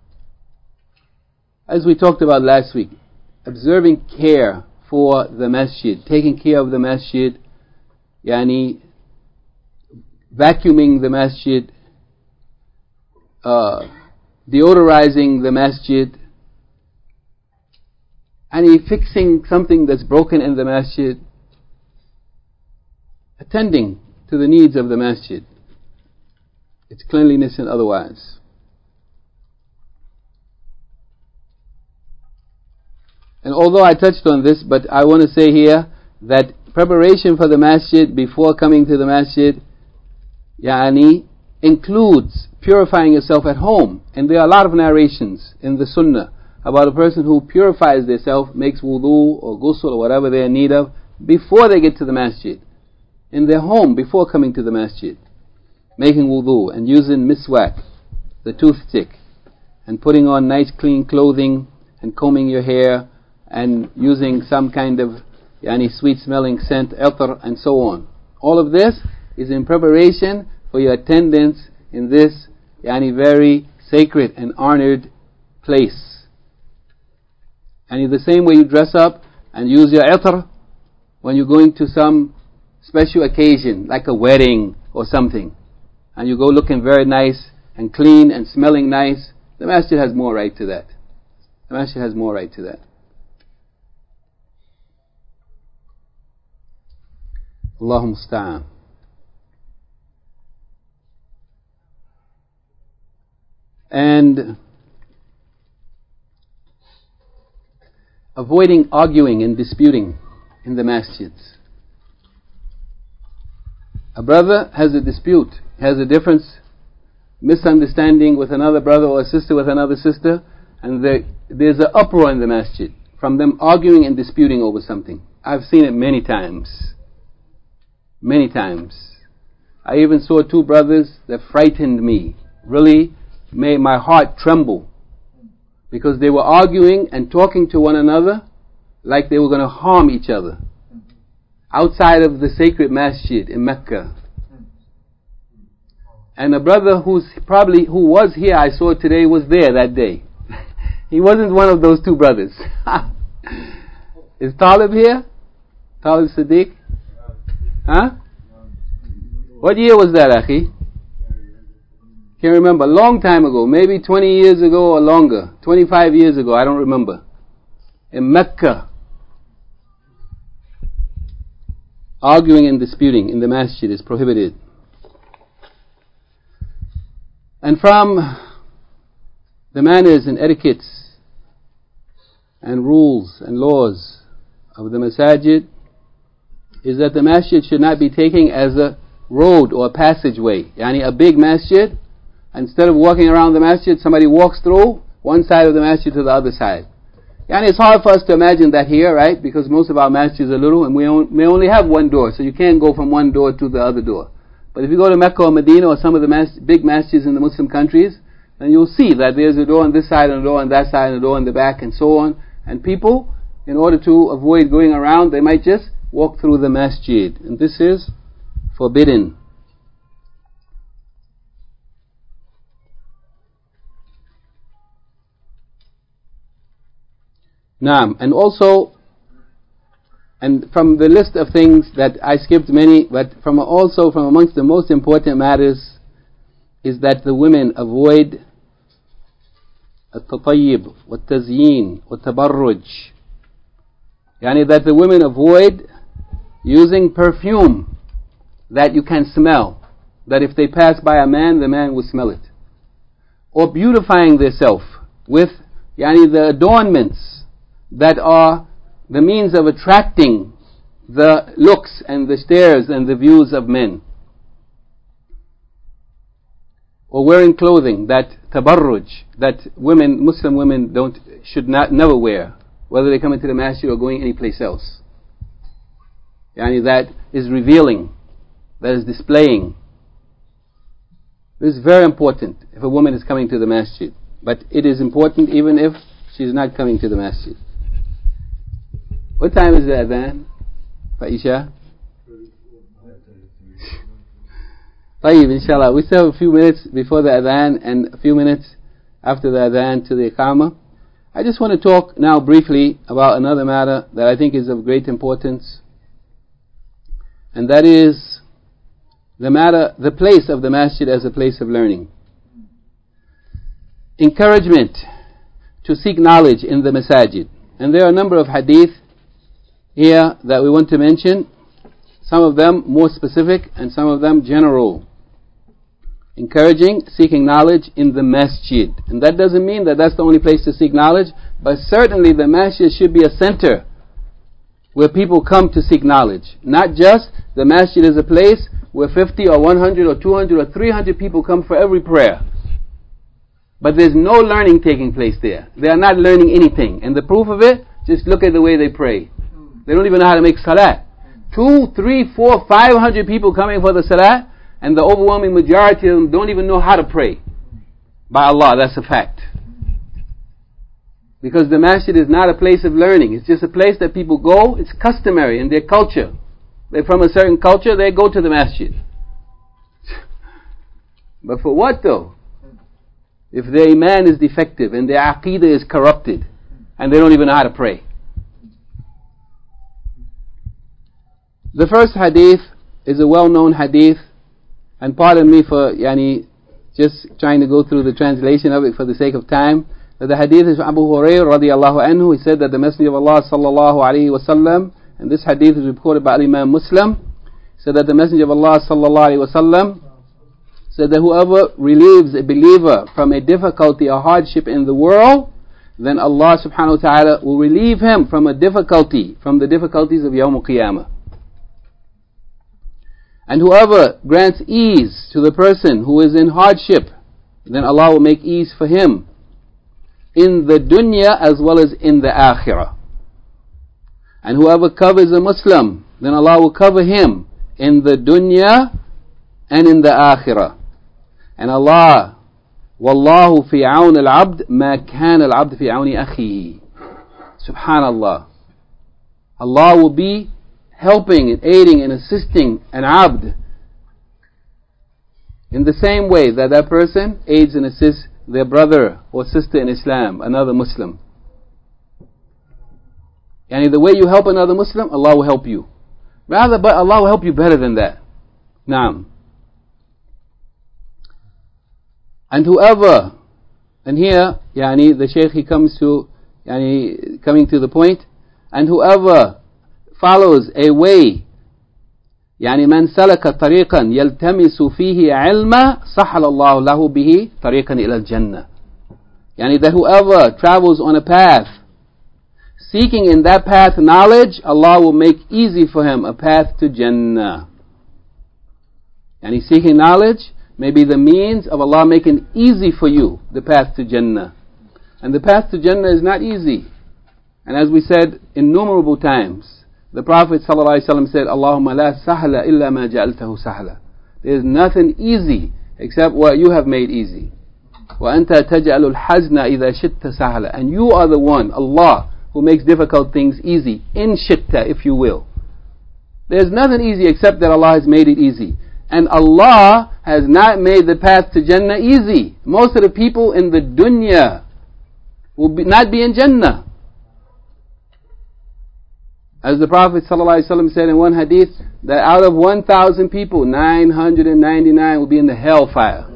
as we talked about last week, observing care for the masjid, taking care of the masjid, yani vacuuming the masjid, uh, deodorizing the masjid, and fixing something that's broken in the masjid, attending to the needs of the masjid, its cleanliness and otherwise. And although I touched on this, but I want to say here that preparation for the masjid before coming to the masjid, yani, includes purifying yourself at home. And there are a lot of narrations in the sunnah about a person who purifies themselves, makes wudu or ghusl or whatever they're in need of, before they get to the masjid, in their home before coming to the masjid, making wudu and using miswak, the toothpick, and putting on nice clean clothing and combing your hair, and using some kind of yani, sweet smelling scent, atar, and so on. All of this is in preparation for your attendance in this yani, very sacred and honored place. And in the same way you dress up and use your atar when you're going to some special occasion, like a wedding or something, and you go looking very nice and clean and smelling nice, the masjid has more right to that. The masjid has more right to that. Allahumma musta'an. And avoiding arguing and disputing in the masjids. A brother has a dispute, has a difference, misunderstanding with another brother or a sister with another sister, and there, there's an uproar in the masjid from them arguing and disputing over something. I've seen it many times. Many times. I even saw two brothers that frightened me, really made my heart tremble, because they were arguing and talking to one another like they were going to harm each other outside of the sacred masjid in Mecca. And a brother who's probably who was here, I saw today, was there that day. He wasn't one of those two brothers. Is Talib here? Talib Siddiq? Huh? What year was that, Akhi? Can't remember. A long time ago, maybe twenty years ago or longer. twenty-five years ago, I don't remember. In Mecca. Arguing and disputing in the masjid is prohibited. And from the manners and etiquettes and rules and laws of the masajid is that the masjid should not be taken as a road or a passageway. Yani a big masjid, instead of walking around the masjid, somebody walks through one side of the masjid to the other side. Yani it's hard for us to imagine that here, right? Because most of our masjids are little and we on, may only have one door, so you can't go from one door to the other door. But if you go to Mecca or Medina or some of the mas- big masjids in the Muslim countries, then you'll see that there's a door on this side and a door on that side and a door on the back and so on. And people, in order to avoid going around, they might just walk through the masjid. And this is forbidden. Naam. And also, and from the list of things that I skipped many, but from also from amongst the most important matters is that the women avoid التطيب والتزيين والتبرج. Yani that the women avoid using perfume that you can smell, that if they pass by a man, the man will smell it. Or beautifying themselves with yani, the adornments that are the means of attracting the looks and the stares and the views of men. Or wearing clothing that tabarruj, that women, Muslim women don't, should not, never wear, whether they come into the masjid or going any place else. Yani that is revealing, that is displaying. This is very important if a woman is coming to the masjid. But it is important even if she is not coming to the masjid. What time is the adhan, Faisha? طيب, inshallah. We still have a few minutes before the adhan and a few minutes after the adhan to the iqamah. I just want to talk now briefly about another matter that I think is of great importance. And that is the matter, the place of the masjid as a place of learning. Encouragement to seek knowledge in the masajid. And there are a number of hadith here that we want to mention. Some of them more specific and some of them general. Encouraging seeking knowledge in the masjid. And that doesn't mean that that's the only place to seek knowledge, but certainly the masjid should be a center where people come to seek knowledge. Not just the masjid is a place where fifty or one hundred or two hundred or three hundred people come for every prayer. But there's no learning taking place there. They are not learning anything. And the proof of it, just look at the way they pray. They don't even know how to make salat. Two, three, four, five hundred people coming for the salat, and the overwhelming majority of them don't even know how to pray. By Allah, that's a fact. Because the masjid is not a place of learning. It's just a place that people go. It's customary in their culture. They're from a certain culture, they go to the masjid. But for what though? If their iman is defective and their aqidah is corrupted and they don't even know how to pray. The first hadith is a well-known hadith, and pardon me for yani, just trying to go through the translation of it for the sake of time. But the hadith is Abu Hurairah radiallahu anhu. He said that the Messenger of Allah sallallahu alayhi wa sallam, and this hadith is reported by Imam Muslim, said that the Messenger of Allah sallallahu alayhi wa sallam said that whoever relieves a believer from a difficulty or hardship in the world, then Allah subhanahu wa ta'ala will relieve him from a difficulty, from the difficulties of Yawm al-Qiyamah. And whoever grants ease to the person who is in hardship, then Allah will make ease for him in the dunya as well as in the akhirah. And whoever covers a Muslim, then Allah will cover him in the dunya and in the akhirah. And Allah, Wallahu fi awn al-abd ma kan al-abd fi awni akhihi. Subhanallah. Allah will be helping and aiding and assisting an abd in the same way that that person aids and assists their brother or sister in Islam, another Muslim. Yani the way you help another Muslim, Allah will help you. Rather, but Allah will help you better than that. Naam. And whoever, and here, yani the Shaykh he comes to, yani coming to the point, and whoever follows a way, يعني من سلك طريقا يلتمس فيه علما سهل الله له به طريقا إلى الجنة. يعني that whoever travels on a path, seeking in that path knowledge, Allah will make easy for him a path to Jannah. Yani seeking knowledge may be the means of Allah making easy for you the path to Jannah. And the path to Jannah is not easy. And as we said innumerable times, the Prophet ﷺ said, Allahumma la sahla illa ma ja'altahu sahla. There is nothing easy except what you have made easy. وَأَنْتَ تَجْعَلُ الْحَزْنَ إِذَا شِئْتَ سَهْلًا. And you are the one, Allah, who makes difficult things easy. In shitta, if you will. There is nothing easy except that Allah has made it easy. And Allah has not made the path to Jannah easy. Most of the people in the dunya will be, not be in Jannah. As the Prophet ﷺ said in one hadith, that out of one thousand people, nine hundred ninety-nine will be in the hellfire.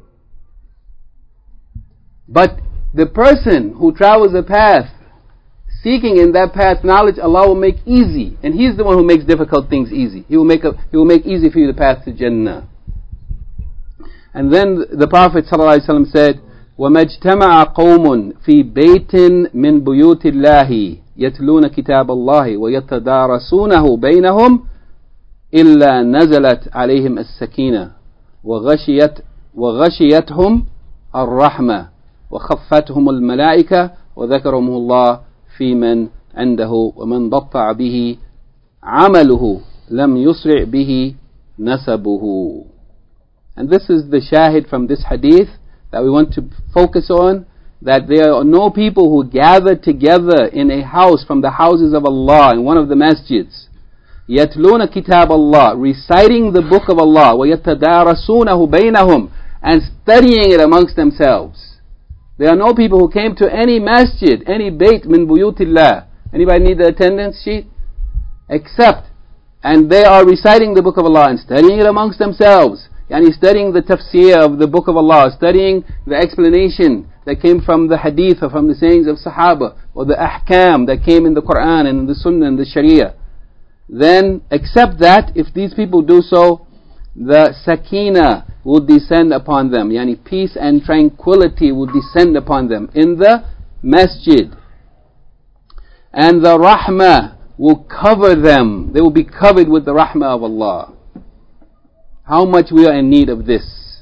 But the person who travels a path seeking in that path knowledge, Allah will make easy. And He's the one who makes difficult things easy. He will make a, He will make easy for you the path to Jannah. And then the Prophet ﷺ said, وَمَا اجْتَمَعَ قَوْمٌ فِي بَيْتٍ مِّن بُيُوتِ اللَّهِ يَتْلُونَ كِتَابَ اللَّهِ وَيَتَدَارَسُونَهُ بَيْنَهُمْ إِلَّا نَزَلَتْ عَلَيْهِمْ السَّكِينَةُ وغشيت وغشيتهم الرحمة وخفتهم الملائكة وذكرهم الله في من عنده ومن بطع به عمله لم يسرع به نسبه. And this is the shahid from this hadith that we want to focus on, that there are no people who gather together in a house from the houses of Allah in one of the masjids, يَتْلُونَ كِتَابَ اللَّهِ, reciting the book of Allah, وَيَتَدَارَسُونَهُ بَيْنَهُمْ, and studying it amongst themselves. There are no people who came to any masjid, any bayt min buyutillah. Anybody need the attendance sheet? Except, and they are reciting the book of Allah and studying it amongst themselves. Yani studying the tafsir of the book of Allah, studying the explanation that came from the hadith or from the sayings of Sahaba, or the ahkam that came in the Quran and in the Sunnah and the Sharia. Then, except that, if these people do so, the sakina will descend upon them. Yani peace and tranquility will descend upon them in the masjid. And the rahmah will cover them. They will be covered with the rahmah of Allah. How much we are in need of this.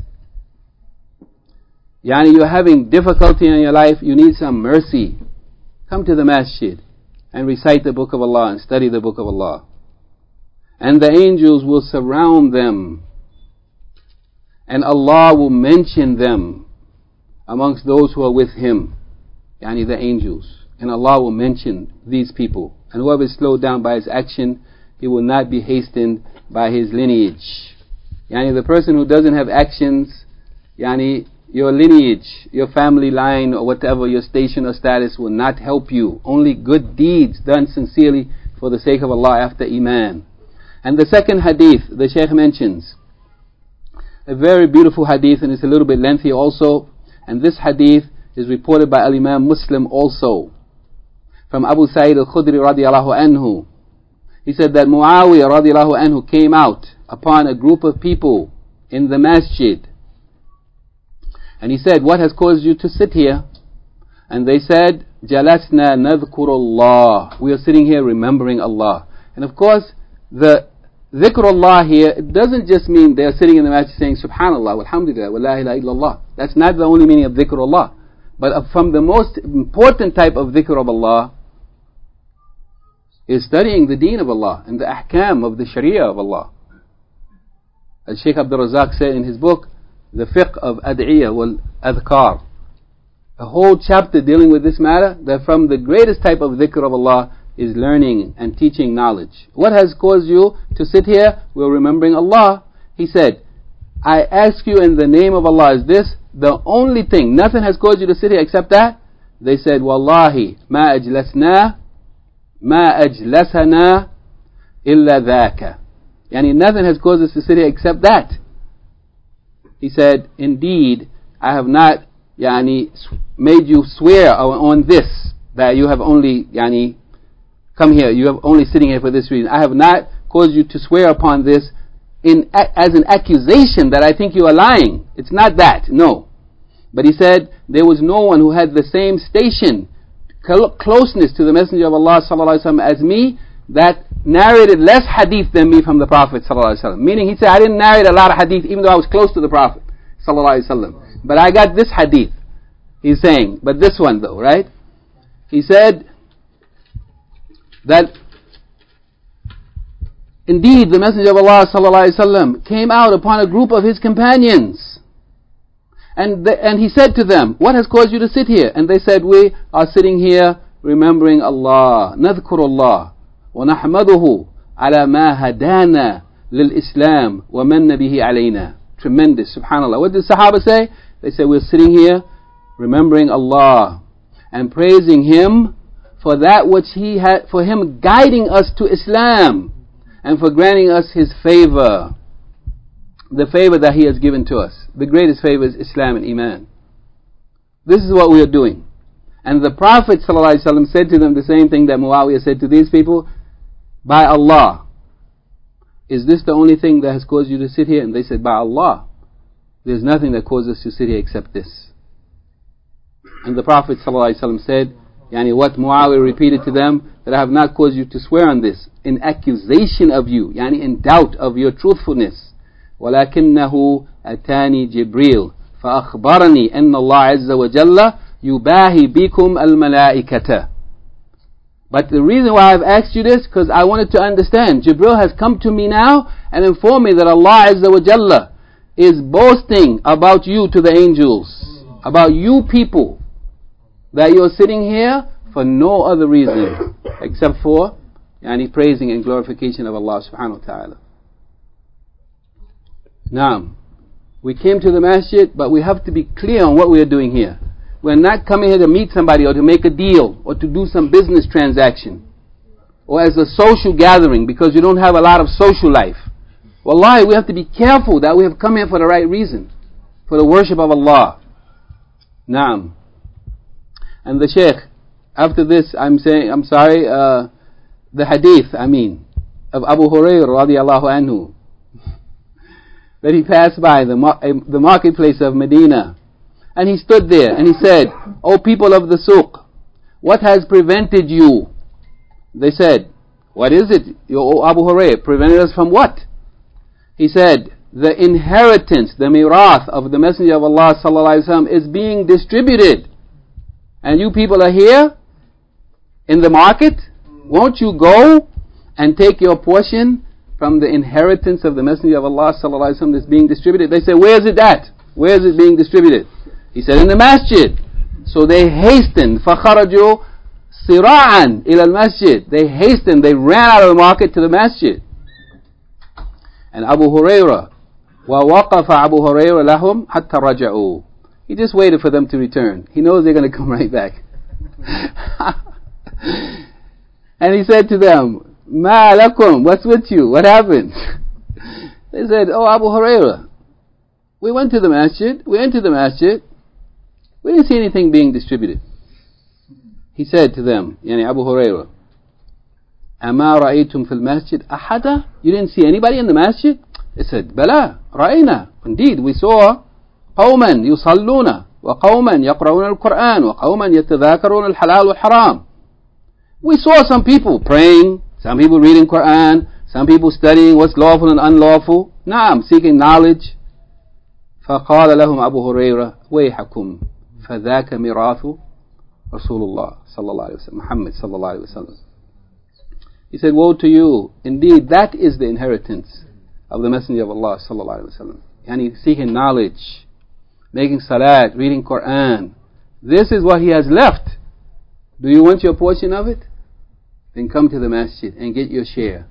Yani you're having difficulty in your life, you need some mercy. Come to the masjid and recite the book of Allah and study the book of Allah. And the angels will surround them. And Allah will mention them amongst those who are with Him. Yani the angels. And Allah will mention these people. And whoever is slowed down by his action, he will not be hastened by his lineage. Yani the person who doesn't have actions, yani your lineage, your family line or whatever, your station or status will not help you. Only good deeds done sincerely for the sake of Allah after Iman. And the second hadith the Shaykh mentions, a very beautiful hadith, and it's a little bit lengthy also. And this hadith is reported by Al-Imam Muslim also, from Abu Sa'id al-Khudri radiallahu anhu. He said that Muawiyah radiallahu anhu came out upon a group of people in the masjid. And he said, what has caused you to sit here? And they said, Jalasna nadhkurullah. We are sitting here remembering Allah. And of course, the dhikrullah here, it doesn't just mean they are sitting in the masjid saying Subhanallah, Walhamdulillah, wa la ilaha illallah. That's not the only meaning of dhikrullah. But from the most important type of dhikr of Allah is studying the deen of Allah and the ahkam of the sharia of Allah. As Shaykh Abdul Razak said in his book, The Fiqh of Ad'iyah wal Adhkar, a whole chapter dealing with this matter, that from the greatest type of dhikr of Allah is learning and teaching knowledge. What has caused you to sit here? We're remembering Allah. He said, I ask you in the name of Allah, is this the only thing? Nothing has caused you to sit here except that? They said, Wallahi, ma ajlasna, ma ajlasana illa dhaka. Yani nothing has caused us to sit here except that. He said, indeed, I have not yani, made you swear on this, that you have only yani, come here, you have only sitting here for this reason. I have not caused you to swear upon this in as an accusation that I think you are lying. It's not that, no. But he said, there was no one who had the same station, closeness to the Messenger of Allah sallallahu alaihi wasallam as me, that narrated less hadith than me from the Prophet sallallahu alaihi wasallam. Meaning, he said, I didn't narrate a lot of hadith even though I was close to the Prophet sallallahu alaihi wasallam. But I got this hadith, he's saying. But this one though, right? He said that indeed the Messenger of Allah sallallahu alaihi wasallam came out upon a group of his companions. And the, and he said to them, what has caused you to sit here? And they said, we are sitting here remembering Allah. Nadhkurullah. وَنَحْمَدُهُ عَلَى مَا هَدَانَا لِلْإِسْلَامِ وَمَنَّ بِهِ عَلَيْنَا. Tremendous, subhanAllah. What did the Sahaba say? They said, we're sitting here remembering Allah and praising Him for that which He had, for Him guiding us to Islam and for granting us His favor. The favor that He has given to us. The greatest favor is Islam and Iman. This is what we are doing. And the Prophet ﷺ said to them the same thing that Muawiyah said to these people, by Allah, is this the only thing that has caused you to sit here? And they said, by Allah, there's nothing that causes us to sit here except this. And the Prophet ﷺ said, yani what Muawiyah repeated to them, that I have not caused you to swear on this, in accusation of you, yani in doubt of your truthfulness. وَلَكِنَّهُ أَتَانِي جِبْرِيلٌ فَأَخْبَرَنِي أَنَّ اللَّهَ عَزَّ وَجَلَّ يُبَاهِي بِكُمْ الْمَلَائِكَةَ. But the reason why I've asked you this, because I wanted to understand. Jibril has come to me now and informed me that Allah Azza wa Jalla is boasting about you to the angels, about you people, that you're sitting here for no other reason except for yani, praising and glorification of Allah subhanahu wa ta'ala. Now, we came to the masjid, but we have to be clear on what we are doing here. We're not coming here to meet somebody or to make a deal or to do some business transaction or as a social gathering because you don't have a lot of social life. Wallahi, we have to be careful that we have come here for the right reason, for the worship of Allah. Naam. And the Shaykh, after this, I'm saying, I'm sorry, uh, the hadith, I mean, of Abu Hurairah radiallahu anhu, that he passed by the mar- the marketplace of Medina. And he stood there and he said, O people of the suq, what has prevented you? They said, what is it, O Abu Hurairah? Prevented us from what? He said, the inheritance, the mirath of the Messenger of Allah sallallahu alaihi wasallam is being distributed. And you people are here in the market. Won't you go and take your portion from the inheritance of the Messenger of Allah sallallahu alaihi wasallam that's being distributed? They said, where is it at? Where is it being distributed? He said, in the masjid. So they hastened. فَخَرَجُوا سِرَاعًا إِلَى الْمَسْجِد. They hastened. They ran out of the market to the masjid. And Abu Hurairah, وَوَقَفَ أَبُو هُرَيْرَةَ لَهُمْ حَتَّى رَجَعُوا. He just waited for them to return. He knows they're going to come right back. And he said to them, مَا لَكُمْ? What's with you? What happened? They said, oh Abu Hurairah, we went to the masjid. We entered the masjid. We didn't see anything being distributed. He said to them, yani Abu Hurairah, أَمَا رَأَيْتُمْ فِي الْمَسْجِدِ أَحَدًا? You didn't see anybody in the masjid? They said, بَلَا رَأَيْنَا. Indeed, we saw قَوْمًا يُصَلُّونَ وَقَوْمًا يَقْرَؤُونَ الْقُرْآنِ وَقَوْمًا يَتَذَاكَرُونَ الْحَلَالَ وَالْحَرَامِ. We saw some people praying, some people reading Quran, some people studying what's lawful and unlawful. Naam, seeking knowledge. فَقَالَ لَهُمْ أَبُو هُرَيْرَةَ وَيْحَكُمْ فَذَاكَ مِرَاثُ رَسُولُ اللَّهِ صلى الله عليه وسلم, Muhammad صلى الله عليه وسلم. He said, woe to you. Indeed, that is the inheritance of the Messenger of Allah صلى الله عليه وسلم. Yani seeking knowledge, making salat, reading Quran. This is what he has left. Do you want your portion of it? Then come to the masjid and get your share,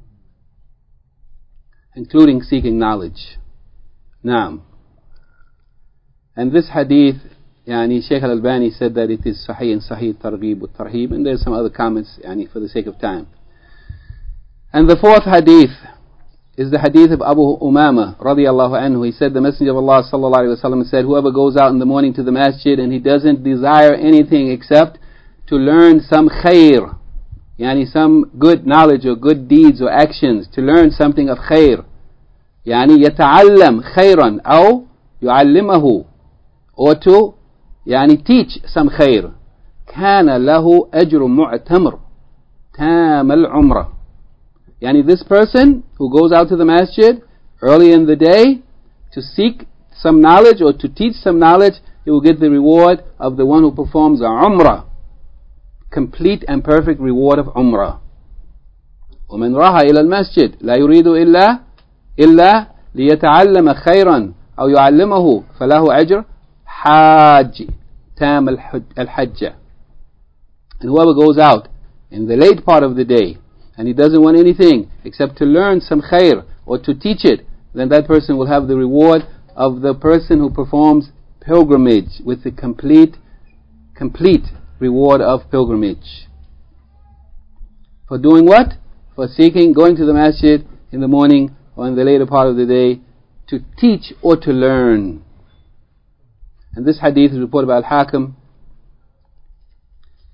including seeking knowledge. Naam. And this hadith, yani Shaykh Al-Albani said that it is Sahih and Sahih Targhib wa Tarhib, and there's some other comments yani for the sake of time. And the fourth hadith is the hadith of Abu Umama radiyallahu anhu. He said the Messenger of Allah sallallahu alaihi wasallam said, whoever goes out in the morning to the masjid and he doesn't desire anything except to learn some khair, yani some good knowledge or good deeds or actions, to learn something of khair, yani يتعلم خيرا أو يعلمه, or to يعني teach some khair, كان له أجر معتمر تام العمرة. Yani this person who goes out to the masjid early in the day to seek some knowledge or to teach some knowledge, he will get the reward of the one who performs a umrah, complete and perfect reward of umrah. ومن راح إلى المسجد لا يريد إلا إلا ليتعلم خيرا أو يعلمه فله أجر حاج تام الحجة. And whoever goes out in the late part of the day and he doesn't want anything except to learn some khair or to teach it, then that person will have the reward of the person who performs pilgrimage with the complete complete reward of pilgrimage. For doing what? For seeking, going to the masjid in the morning or in the later part of the day to teach or to learn. And this hadith is reported by Al-Hakim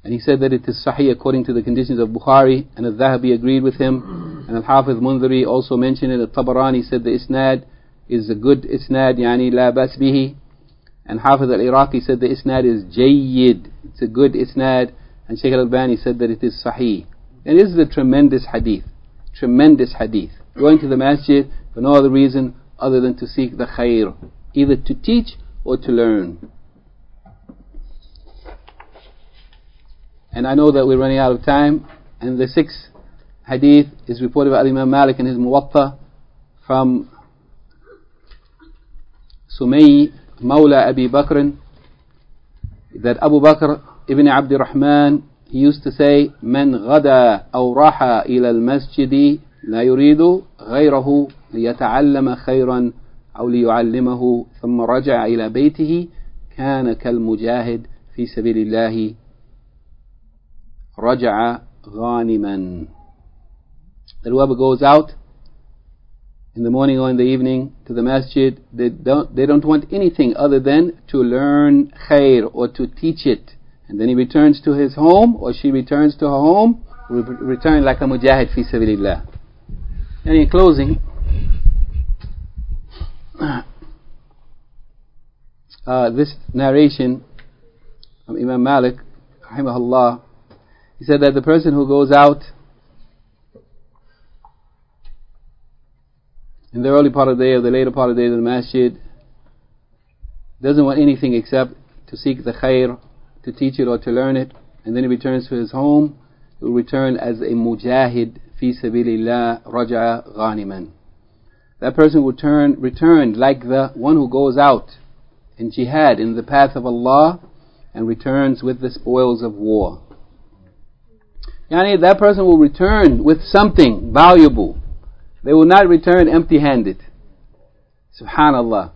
And he said that it is sahih according to the conditions of Bukhari, and Al-Dhahabi agreed with him, and Al-Hafiz Mundhiri also mentioned it. Al-Tabarani said the isnad is a good isnad, yani la bas bihi, and Hafiz Al-Iraqi said the isnad is jayyid, it's a good isnad, and Shaykh Al-Albani said that it is sahih. And this is a tremendous hadith, tremendous hadith. Going to the masjid for no other reason other than to seek the khair, either to teach or to learn. And I know that we're running out of time, and the sixth hadith is reported by Imam Malik in his Muwatta from Sumay Mawla Abi Bakr, that Abu Bakr ibn Abd Rahman, he used to say, من غدا أو راح إلى المسجد لا يريد غيره ليتعلم خيرا أو ليعلمه ثم رجع إلى بيته كان كالمجاهد في سبيل الله رجع غانما. That whoever goes out in the morning or in the evening to the masjid, they don't, they don't want anything other than to learn khair or to teach it. And then he returns to his home, or she returns to her home, re- return like a mujahid fi sabilillah. And in closing, uh, this narration from Imam Malik, rahimahullah, he said that the person who goes out in the early part of the day or the later part of the day to the masjid doesn't want anything except to seek the khair, to teach it or to learn it, and then he returns to his home, he will return as a mujahid fi sabilillah raja'a ghaniman. That person will turn, return like the one who goes out in jihad in the path of Allah and returns with the spoils of war. Yani that person will return with something valuable. They will not return empty-handed. Subhanallah.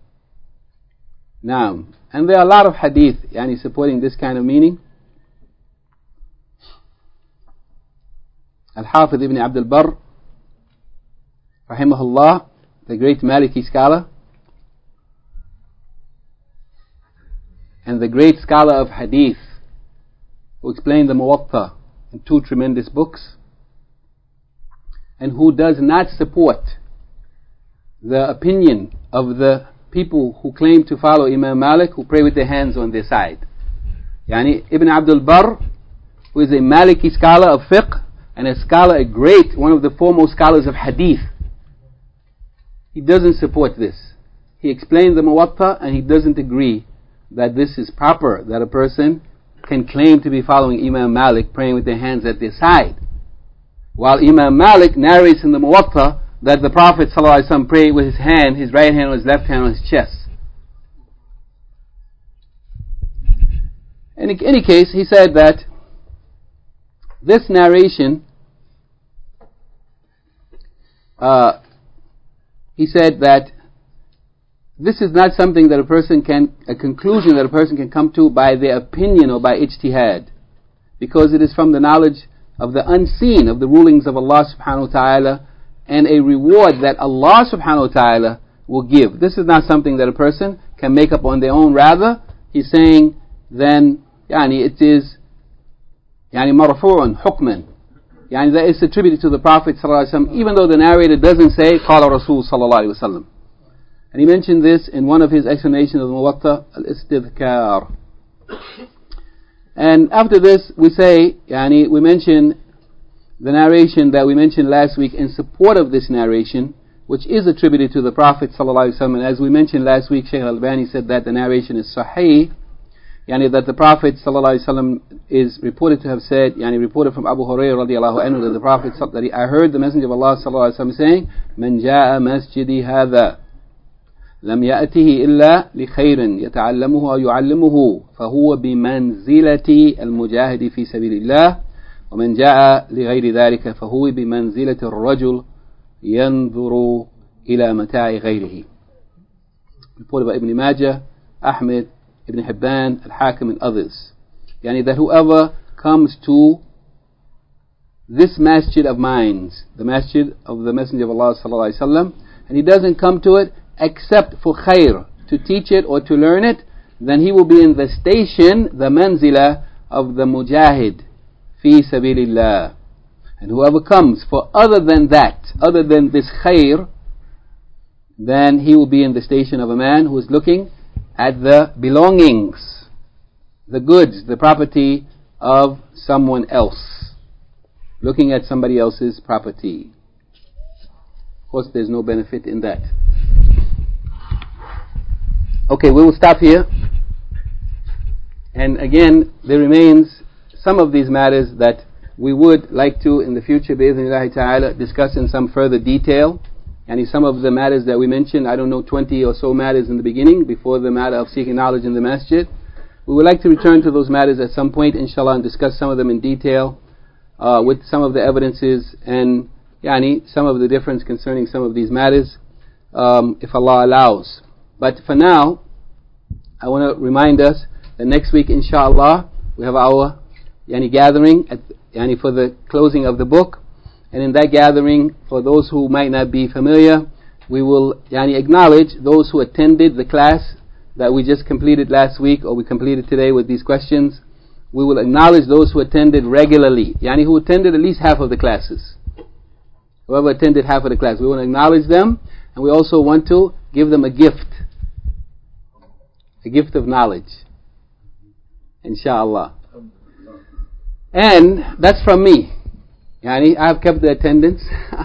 Now, and there are a lot of hadith yani supporting this kind of meaning. Al-Hafidh ibn Abd al-Barr, rahimahullah, the great Maliki scholar, and the great scholar of hadith, who explained the Muwatta in two tremendous books, and who does not support the opinion of the people who claim to follow Imam Malik, who pray with their hands on their side. Yani Ibn Abdul Barr, who is a Maliki scholar of fiqh, and a scholar, a great, one of the foremost scholars of hadith, he doesn't support this. He explained the Muwatta, and he doesn't agree that this is proper, that a person can claim to be following Imam Malik, praying with their hands at their side. While Imam Malik narrates in the Muwatta that the Prophet ﷺ prayed with his hand, his right hand on his left hand on his chest. In any case, he said that this narration, uh, he said that this is not something that a person can, a conclusion that a person can come to by their opinion or by ijtihad, because it is from the knowledge of the unseen, of the rulings of Allah subhanahu wa ta'ala, and a reward that Allah subhanahu wa ta'ala will give. This is not something that a person can make up on their own. Rather, he's saying then, yani it is yani marfu'un hukman, yani that is attributed to the Prophet sallallahu alaihi wasallam, even though the narrator doesn't say qala Rasul sallallahu alaihi wasallam. And he mentioned this in one of his explanations of the Muwatta, al-Istidhkar. And after this, we say, yani, we mention the narration that we mentioned last week in support of this narration, which is attributed to the Prophet sallallahu alaihi wasallam. And as we mentioned last week, Shaykh Al-Albani said that the narration is sahih, yani that the Prophet sallallahu alaihi wasallam is reported to have said, yani reported from Abu Hurairah radiallahu anhu, that the Prophet, that he, I heard the Messenger of Allah sallallahu alaihi wasallam saying, "Man jaa masjidi hadha لم يأته إلا لخير يتعلمه أو يعلمه فهو بمنزلة المجاهد في سبيل الله ومن جاء لغير ذلك فهو بمنزلة الرجل ينظر إلى متاع غيره." Reported by Ibn Majah, Ahmed, Ibn Hibban, Al-Hakim and others. Yani that whoever comes to this masjid of mine, the masjid of the Messenger of Allah sallallahu alaihi wasallam, and he doesn't come to it except for khair, to teach it or to learn it, then he will be in the station, the manzila of the mujahid fi sabilillah. And whoever comes for other than that, other than this khair, then he will be in the station of a man who is looking at the belongings, the goods, the property of someone else. Looking at somebody else's property. Of course, there's no benefit in that. Okay, we will stop here. And again, there remains some of these matters that we would like to, in the future, bi'idhnillahi ta'ala, discuss in some further detail. And some of the matters that we mentioned, I don't know, twenty or so matters in the beginning, before the matter of seeking knowledge in the masjid. We would like to return to those matters at some point, inshallah, and discuss some of them in detail, uh, with some of the evidences and yani, some of the difference concerning some of these matters, um, if Allah allows. But for now, I want to remind us that next week, inshallah, we have our yani, gathering at Yani for the closing of the book, and in that gathering, for those who might not be familiar, we will yani, acknowledge those who attended the class that we just completed last week, or we completed today with these questions. We will acknowledge those who attended regularly, yani who attended at least half of the classes. Whoever attended half of the class, we want to acknowledge them, and we also want to give them a gift, a gift of knowledge, inshallah. And that's from me. Yani, I've kept the attendance.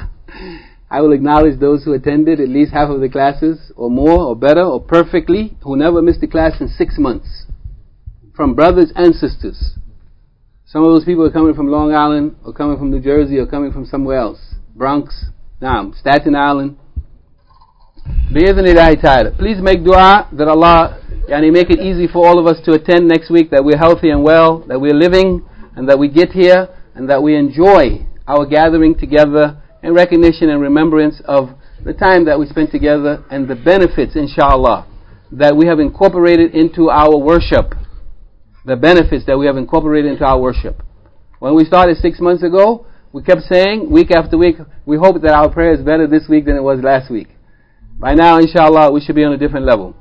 I will acknowledge those who attended at least half of the classes, or more, or better, or perfectly, who never missed a class in six months. From brothers and sisters. Some of those people are coming from Long Island, or coming from New Jersey, or coming from somewhere else. Bronx, Naam, Staten Island. Bi'idhnillahi ta'ala. Please make dua that Allah yani, make it easy for all of us to attend next week, that we're healthy and well, that we're living, and that we get here, and that we enjoy our gathering together in recognition and remembrance of the time that we spent together and the benefits, inshallah, that we have incorporated into our worship. The benefits that we have incorporated into our worship. When we started six months ago, we kept saying, week after week, we hope that our prayer is better this week than it was last week. By now, inshallah, we should be on a different level.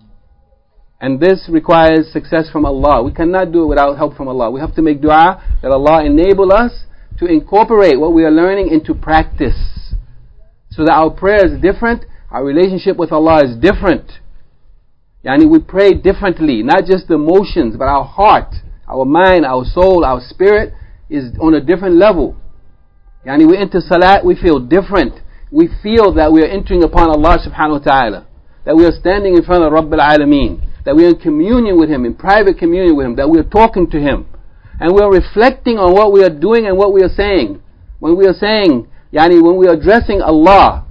And this requires success from Allah. We cannot do it without help from Allah. We have to make dua that Allah enable us to incorporate what we are learning into practice, so that our prayer is different, our relationship with Allah is different. Yani we pray differently, not just the emotions, but our heart, our mind, our soul, our spirit is on a different level. Yani we enter salat, we feel different. We feel that we are entering upon Allah subhanahu wa ta'ala, that we are standing in front of Rabbil Alameen, that we are in communion with Him, in private communion with Him, that we are talking to Him, and we are reflecting on what we are doing and what we are saying. When we are saying, yani when we are addressing Allah,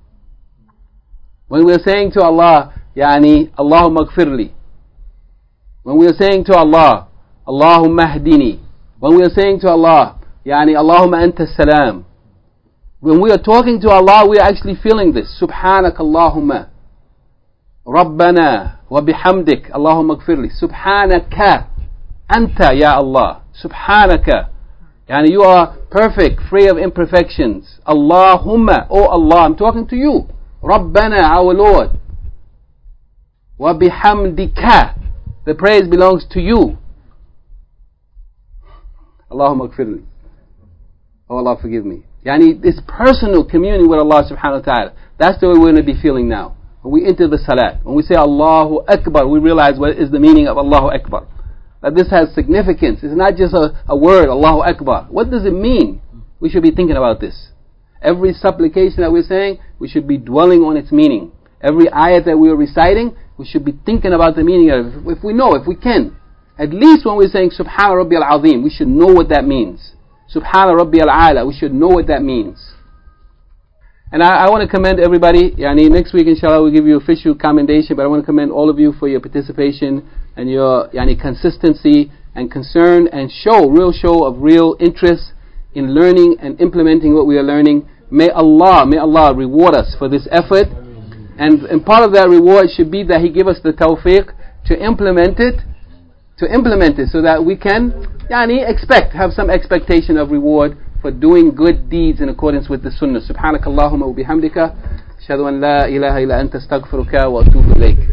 when we are saying to Allah, yani Allahumma gfirli, when we are saying to Allah, Allahumma hdini, when we are saying to Allah, yani Allahumma anta salam, when we are talking to Allah, we are actually feeling this. Subhanak Allahumma Rabbana wa bihamdik Allahumma gfirli. Subhanaka Anta ya Allah. Subhanaka. Yani you are perfect, free of imperfections. Allahumma, oh Allah, I'm talking to you. Rabbana, our Lord. Wa bihamdika. The praise belongs to you. Allahumma gfirli. Oh Allah, forgive me. Yani this personal communion with Allah subhanahu wa ta'ala. That's the way we're going to be feeling now. When we enter the salat, when we say Allahu Akbar, we realize what is the meaning of Allahu Akbar. That this has significance. It's not just a, a word, Allahu Akbar. What does it mean? We should be thinking about this. Every supplication that we're saying, we should be dwelling on its meaning. Every ayat that we are reciting, we should be thinking about the meaning of it. If we know, if we can. At least when we're saying Subhana Rabbi al-Azim, we should know what that means. Subhana Rabbi al-Ala, we should know what that means. And I, I want to commend everybody. Yani next week, inshallah, we'll give you official commendation, but I want to commend all of you for your participation and your yani, consistency and concern and show, real show of real interest in learning and implementing what we are learning. May Allah, may Allah reward us for this effort. And, and part of that reward should be that He give us the tawfiq to implement it, to implement it so that we can yani, expect, have some expectation of reward for doing good deeds in accordance with the sunnah. Subhanakallahumma wa bihamdika ashhadu an la ilaha illa anta astaghfiruka wa atubu ilayk.